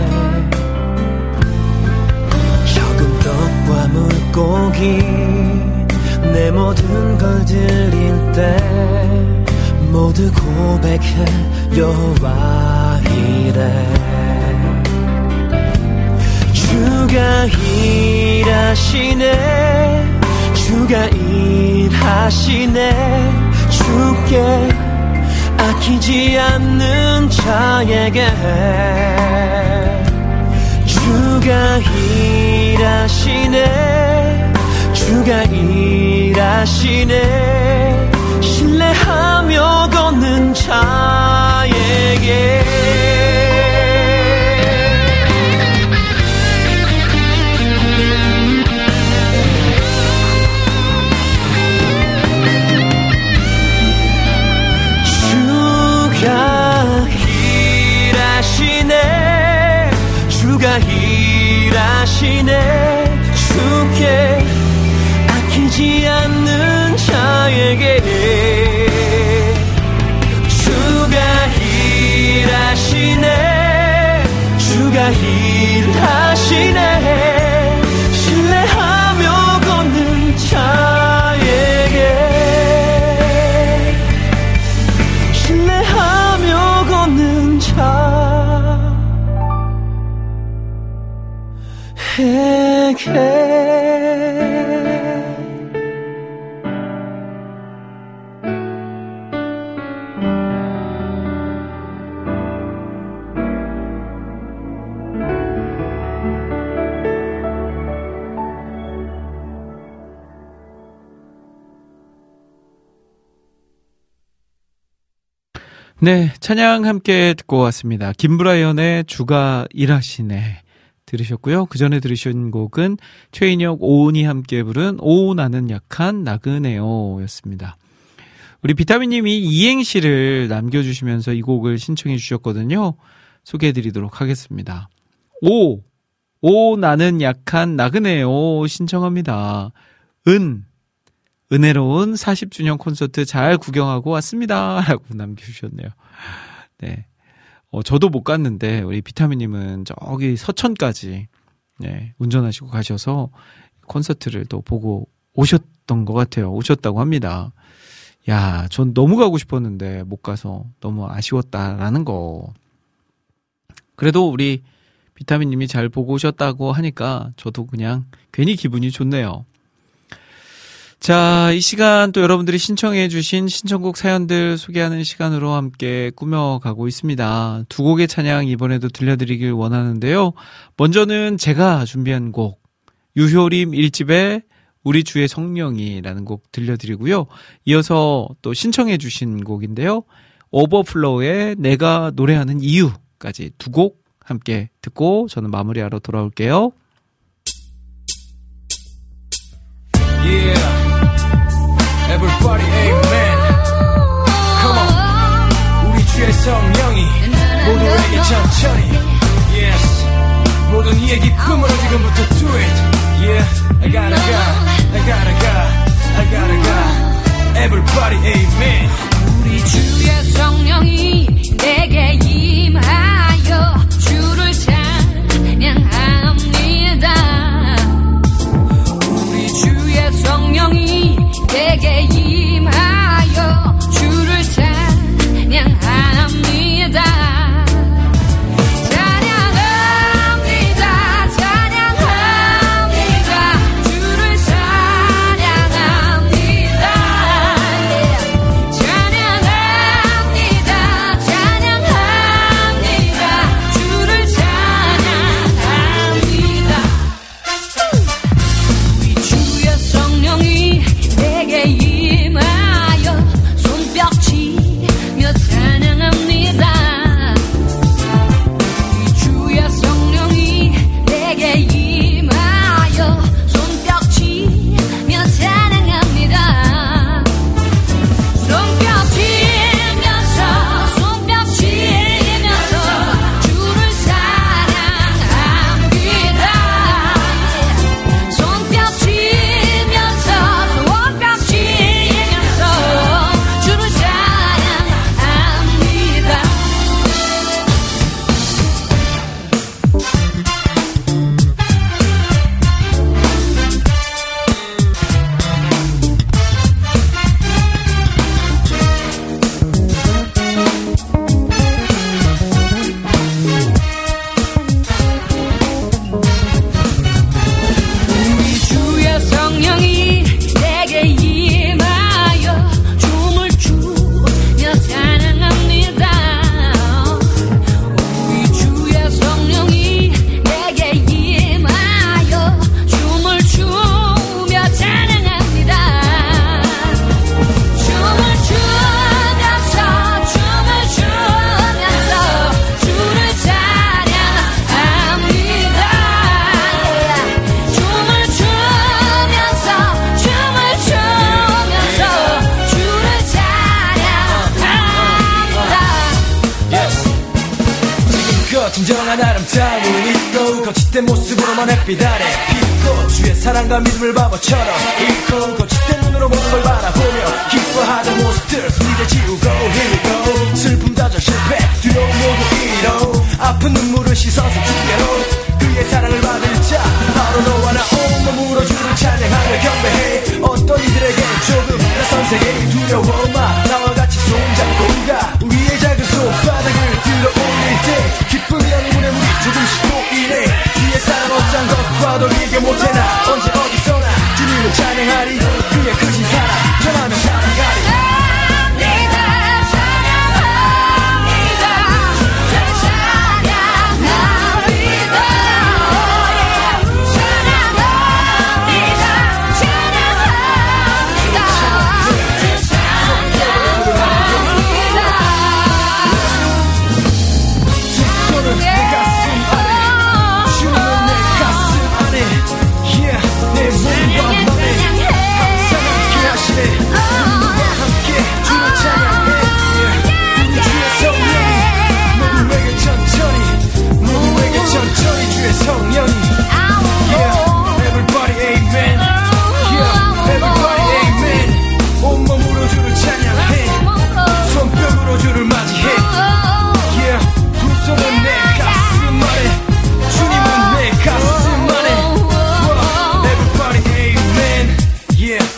Speaker 6: 적은 떡과 물고기 내 모든 걸 드릴 때 모두 고백해 여호와 이래 주가 일하시네 주가 일하시네 주께 아끼지 않는 자에게 주가 일하시네 주가 일하시네 신뢰하며 걷는 자에게 주가 일하시네 주께 아끼지 않는 자에게 주가 일하시네 주가 일하시네 신뢰하며 걷는 자에게 신뢰하며 걷는 자
Speaker 3: 네, 찬양 함께 듣고 왔습니다. 김브라이언의 주가 일하시네 들으셨고요. 그 전에 들으신 곡은 최인혁, 오은이 함께 부른 오 나는 약한 나그네요 였습니다. 우리 비타민님이 이행시를 남겨주시면서 이 곡을 신청해 주셨거든요. 소개해드리도록 하겠습니다. 오, 오 나는 약한 나그네요 신청합니다. 은, 은혜로운 사십 주년 콘서트 잘 구경하고 왔습니다 라고 남겨주셨네요. 네. 어, 저도 못 갔는데 우리 비타민님은 저기 서천까지 네, 운전하시고 가셔서 콘서트를 또 보고 오셨던 것 같아요. 오셨다고 합니다. 야, 전 너무 가고 싶었는데 못 가서 너무 아쉬웠다라는 거. 그래도 우리 비타민님이 잘 보고 오셨다고 하니까 저도 그냥 괜히 기분이 좋네요. 자, 이 시간 또 여러분들이 신청해 주신 신청곡 사연들 소개하는 시간으로 함께 꾸며가고 있습니다. 두 곡의 찬양 이번에도 들려드리길 원하는데요. 먼저는 제가 준비한 곡 유효림 일 집의 우리 주의 성령이라는 곡 들려드리고요. 이어서 또 신청해 주신 곡인데요. 오버플로우의 내가 노래하는 이유까지 두 곡 함께 듣고 저는 마무리하러 돌아올게요.
Speaker 9: Yeah. Everybody, amen. Come on. 우리 주의 성령이 모두에게 천천히. Yes. 모든 이의 기쁨으로 지금부터 do it. Yeah. I gotta go. I gotta go. I gotta go. Everybody, amen.
Speaker 5: 우리 주의 성령이 내게 임하여 주를 찬양합니다. 우리 주의 성령이 내게 임하여 주를 찬양합니다. 찬양합니다. 찬양
Speaker 9: 아름다움은 있고 거짓된 모습으로만 햇빛 아래 피고 주의 사랑과 믿음을 바보처럼 잃고 거짓된 눈으로 모든 걸 바라보며 기뻐하던 모습들 이제 지우고 Here we go 슬픔 다져 실패 두려움 모두 잃어 아픈 눈물을 씻어서 주께로 그의 사랑을 받을 자 바로 너와 나 온몸으로 주를 찬양하며 경배해 어떤 이들에게 조금 낯선 세계에 두려워 마 나와 같이 손잡고 가 우리의 작은 손바닥을 들어 올릴 때 기쁨이란 눈물에 우리 조금씩 보이네 주의 사랑 어떤 것과도 비교 못해나 언제 어디서나 주님을 찬양하리 그의 크신 사랑 전하며 살아가리 천천히 주의 성령이 Yeah, everybody amen Yeah, everybody amen 온몸으로 주를 찬양해 손뼉으로 주를 맞이해 Yeah, 두 손은 내 가슴 안에 주님은 내 가슴 안에 Wow, everybody amen Yeah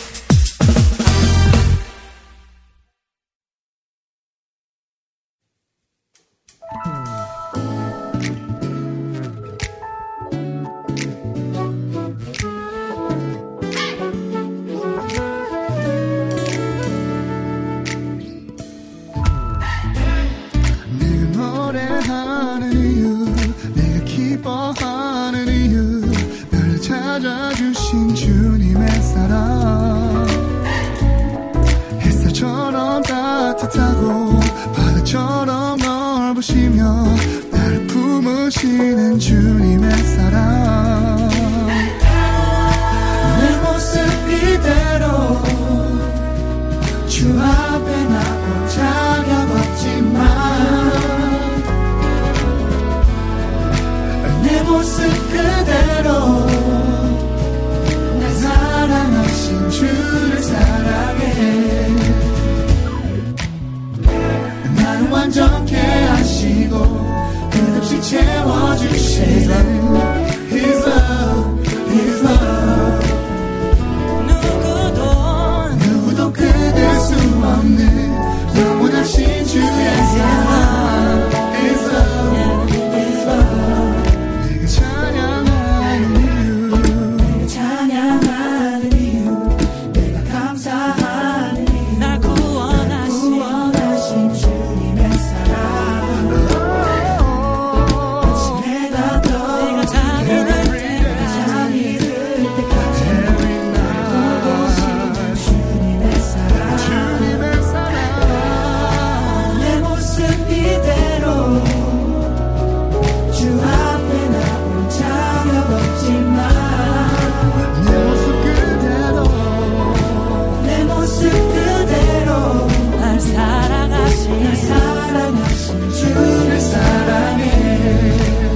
Speaker 10: 노래하는 이유 내가 기뻐하는 이유 날 찾아주신 주님의 사랑 햇살처럼 따뜻하고 바다처럼 넓으시며 나를 품으시는 주님의 사랑 내 모습 이대로 주 앞에 나올 자격 없지만 내 모습 그대로 날 사랑하신 주를 사랑해 나는 완전케 하시고 끝없이 채워주시는 His love, His love 누구도 누구도 끊을 수 없는 영원하신 주의 사랑 His love, His love 찬양하는 이유 내가 찬양하는 이유 내가 감사하는 이유 날 구원하신, 구원하신 주님의 사랑 마치 내가 또 내가 잠이 들 때까지 잠이 들 때까지 날 보시는 주님의 사랑 주님의 사랑 내 모습 이대로 주 앞에 나올 자격 없지만 내 모습 그대로 내 모습 그대로 날 사랑하신 날 사랑하신 주를 사랑해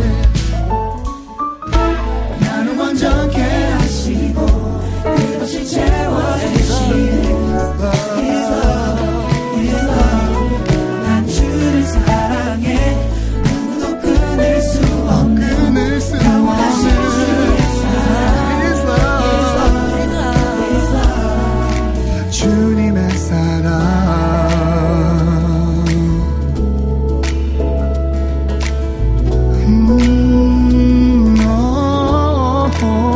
Speaker 10: 나는 완전케 하시고 끝없이 채워주시는 His love, His love 난 주를 사랑해 누구도 끊을 수 없는 끊을 수 없는 주의 사랑 His love, His love, His love 주님의 사랑 음, 오,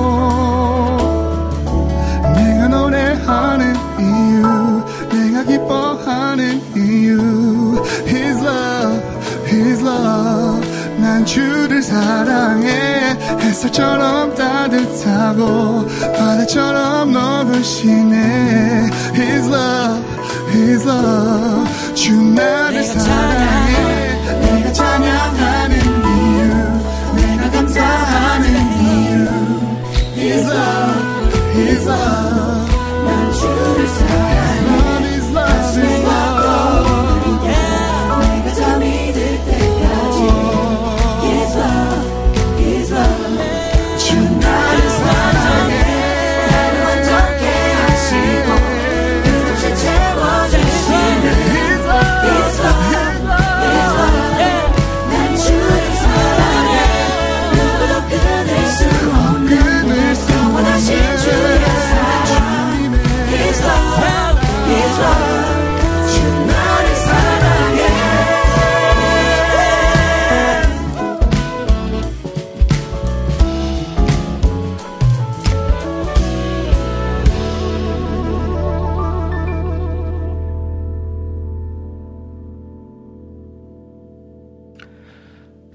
Speaker 10: 오. 내가 노래하는 이유 내가 기뻐하는 이유 His love, His love 난 주를 사랑해 햇살처럼 따뜻하고 바다처럼 넓으시네 His love, His love 주 나를 사랑해 내가 찬양하는 이유 내가 감사하는 이유 His love, His love 난 주를 사랑해 His love, His love 내가 잠이 들 때까지 His love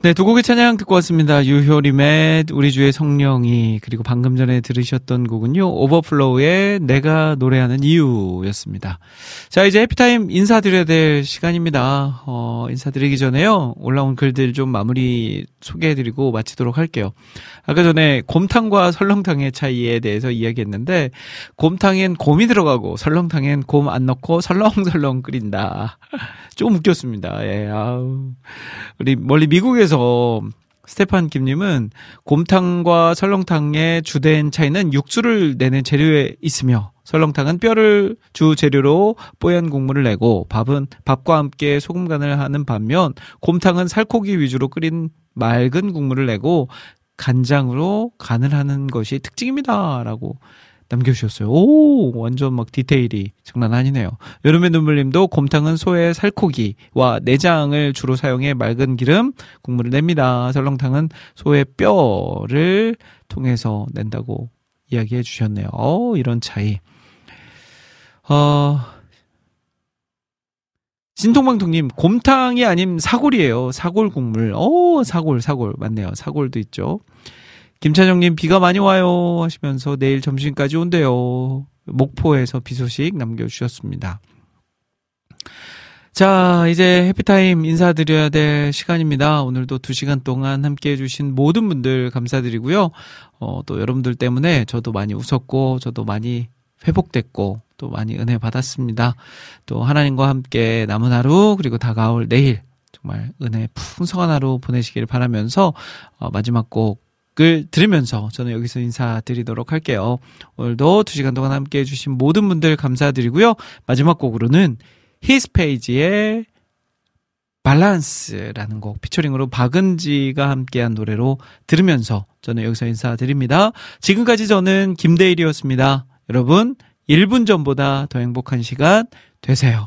Speaker 3: 네, 두 곡의 찬양 듣고 왔습니다. 유효림의 우리 주의 성령이, 그리고 방금 전에 들으셨던 곡은요, 오버플로우의 내가 노래하는 이유였습니다. 자, 이제 해피타임 인사드려야 될 시간입니다. 어, 인사드리기 전에요, 올라온 글들 좀 마무리 소개해드리고 마치도록 할게요. 아까 전에 곰탕과 설렁탕의 차이에 대해서 이야기했는데, 곰탕엔 곰이 들어가고 설렁탕엔 곰 안 넣고 설렁설렁 끓인다. 좀 웃겼습니다. 예, 아우. 우리 멀리 미국에서 스테판 김님은 곰탕과 설렁탕의 주된 차이는 육수를 내는 재료에 있으며, 설렁탕은 뼈를 주 재료로 뽀얀 국물을 내고 밥은 밥과 함께 소금 간을 하는 반면, 곰탕은 살코기 위주로 끓인 맑은 국물을 내고 간장으로 간을 하는 것이 특징입니다. 라고 남겨주셨어요. 오, 완전 막 디테일이 장난 아니네요. 여름의 눈물님도 곰탕은 소의 살코기와 내장을 주로 사용해 맑은 기름 국물을 냅니다. 설렁탕은 소의 뼈를 통해서 낸다고 이야기해 주셨네요. 어, 이런 차이. 어, 진통방통님, 곰탕이 아닌 사골이에요. 사골 국물. 어, 사골, 사골. 맞네요. 사골도 있죠. 김찬영님, 비가 많이 와요 하시면서 내일 점심까지 온대요. 목포에서 비 소식 남겨주셨습니다. 자, 이제 해피타임 인사드려야 될 시간입니다. 오늘도 두 시간 동안 함께 해주신 모든 분들 감사드리고요. 어, 또 여러분들 때문에 저도 많이 웃었고, 저도 많이 회복됐고, 또 많이 은혜 받았습니다. 또 하나님과 함께 남은 하루, 그리고 다가올 내일, 정말 은혜 풍성한 하루 보내시길 바라면서, 어, 마지막 곡 을 들으면서 저는 여기서 인사드리도록 할게요. 오늘도 두 시간 동안 함께 해주신 모든 분들 감사드리고요. 마지막 곡으로는 히스페이지의 밸런스라는 곡 피처링으로 박은지가 함께한 노래로 들으면서 저는 여기서 인사드립니다. 지금까지 저는 김대일이었습니다. 여러분, 일 분 전보다 더 행복한 시간 되세요.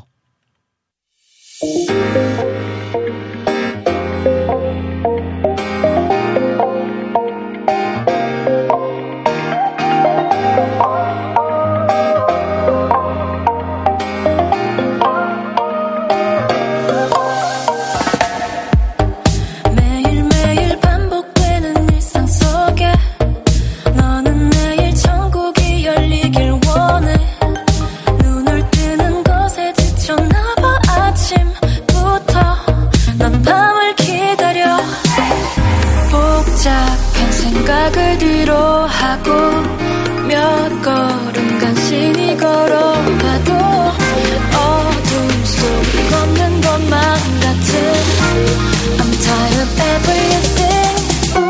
Speaker 1: 생각을 뒤로 하고 몇 걸음 간신히 걸어가도 어둠 속 걷는 것만 같은 I'm tired of everything.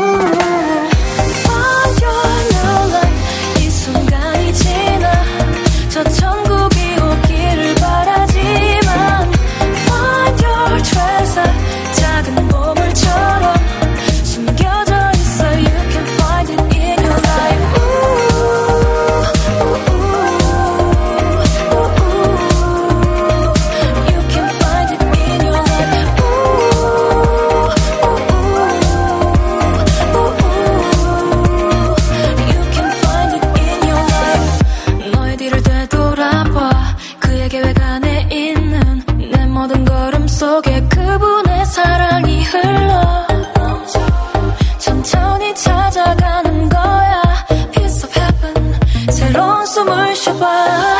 Speaker 1: Find your new life. 이 순간이 지나 저 천국이 오기를 바라지만 Find your treasure. 작은 보물처럼 숨겨져 있어. You can find it in your life. Ooh, ooh, ooh, ooh, ooh. You can find it in your life. Ooh, ooh, ooh, ooh. You can find it in your life. 너의 뒤를 되돌아봐. 그의 계획 안에 있는 내 모든 걸음 속에 그분의 사랑이 흘러 천천히 찾아가는 거야. Piece of heaven. 새로운 숨을 쉬어봐.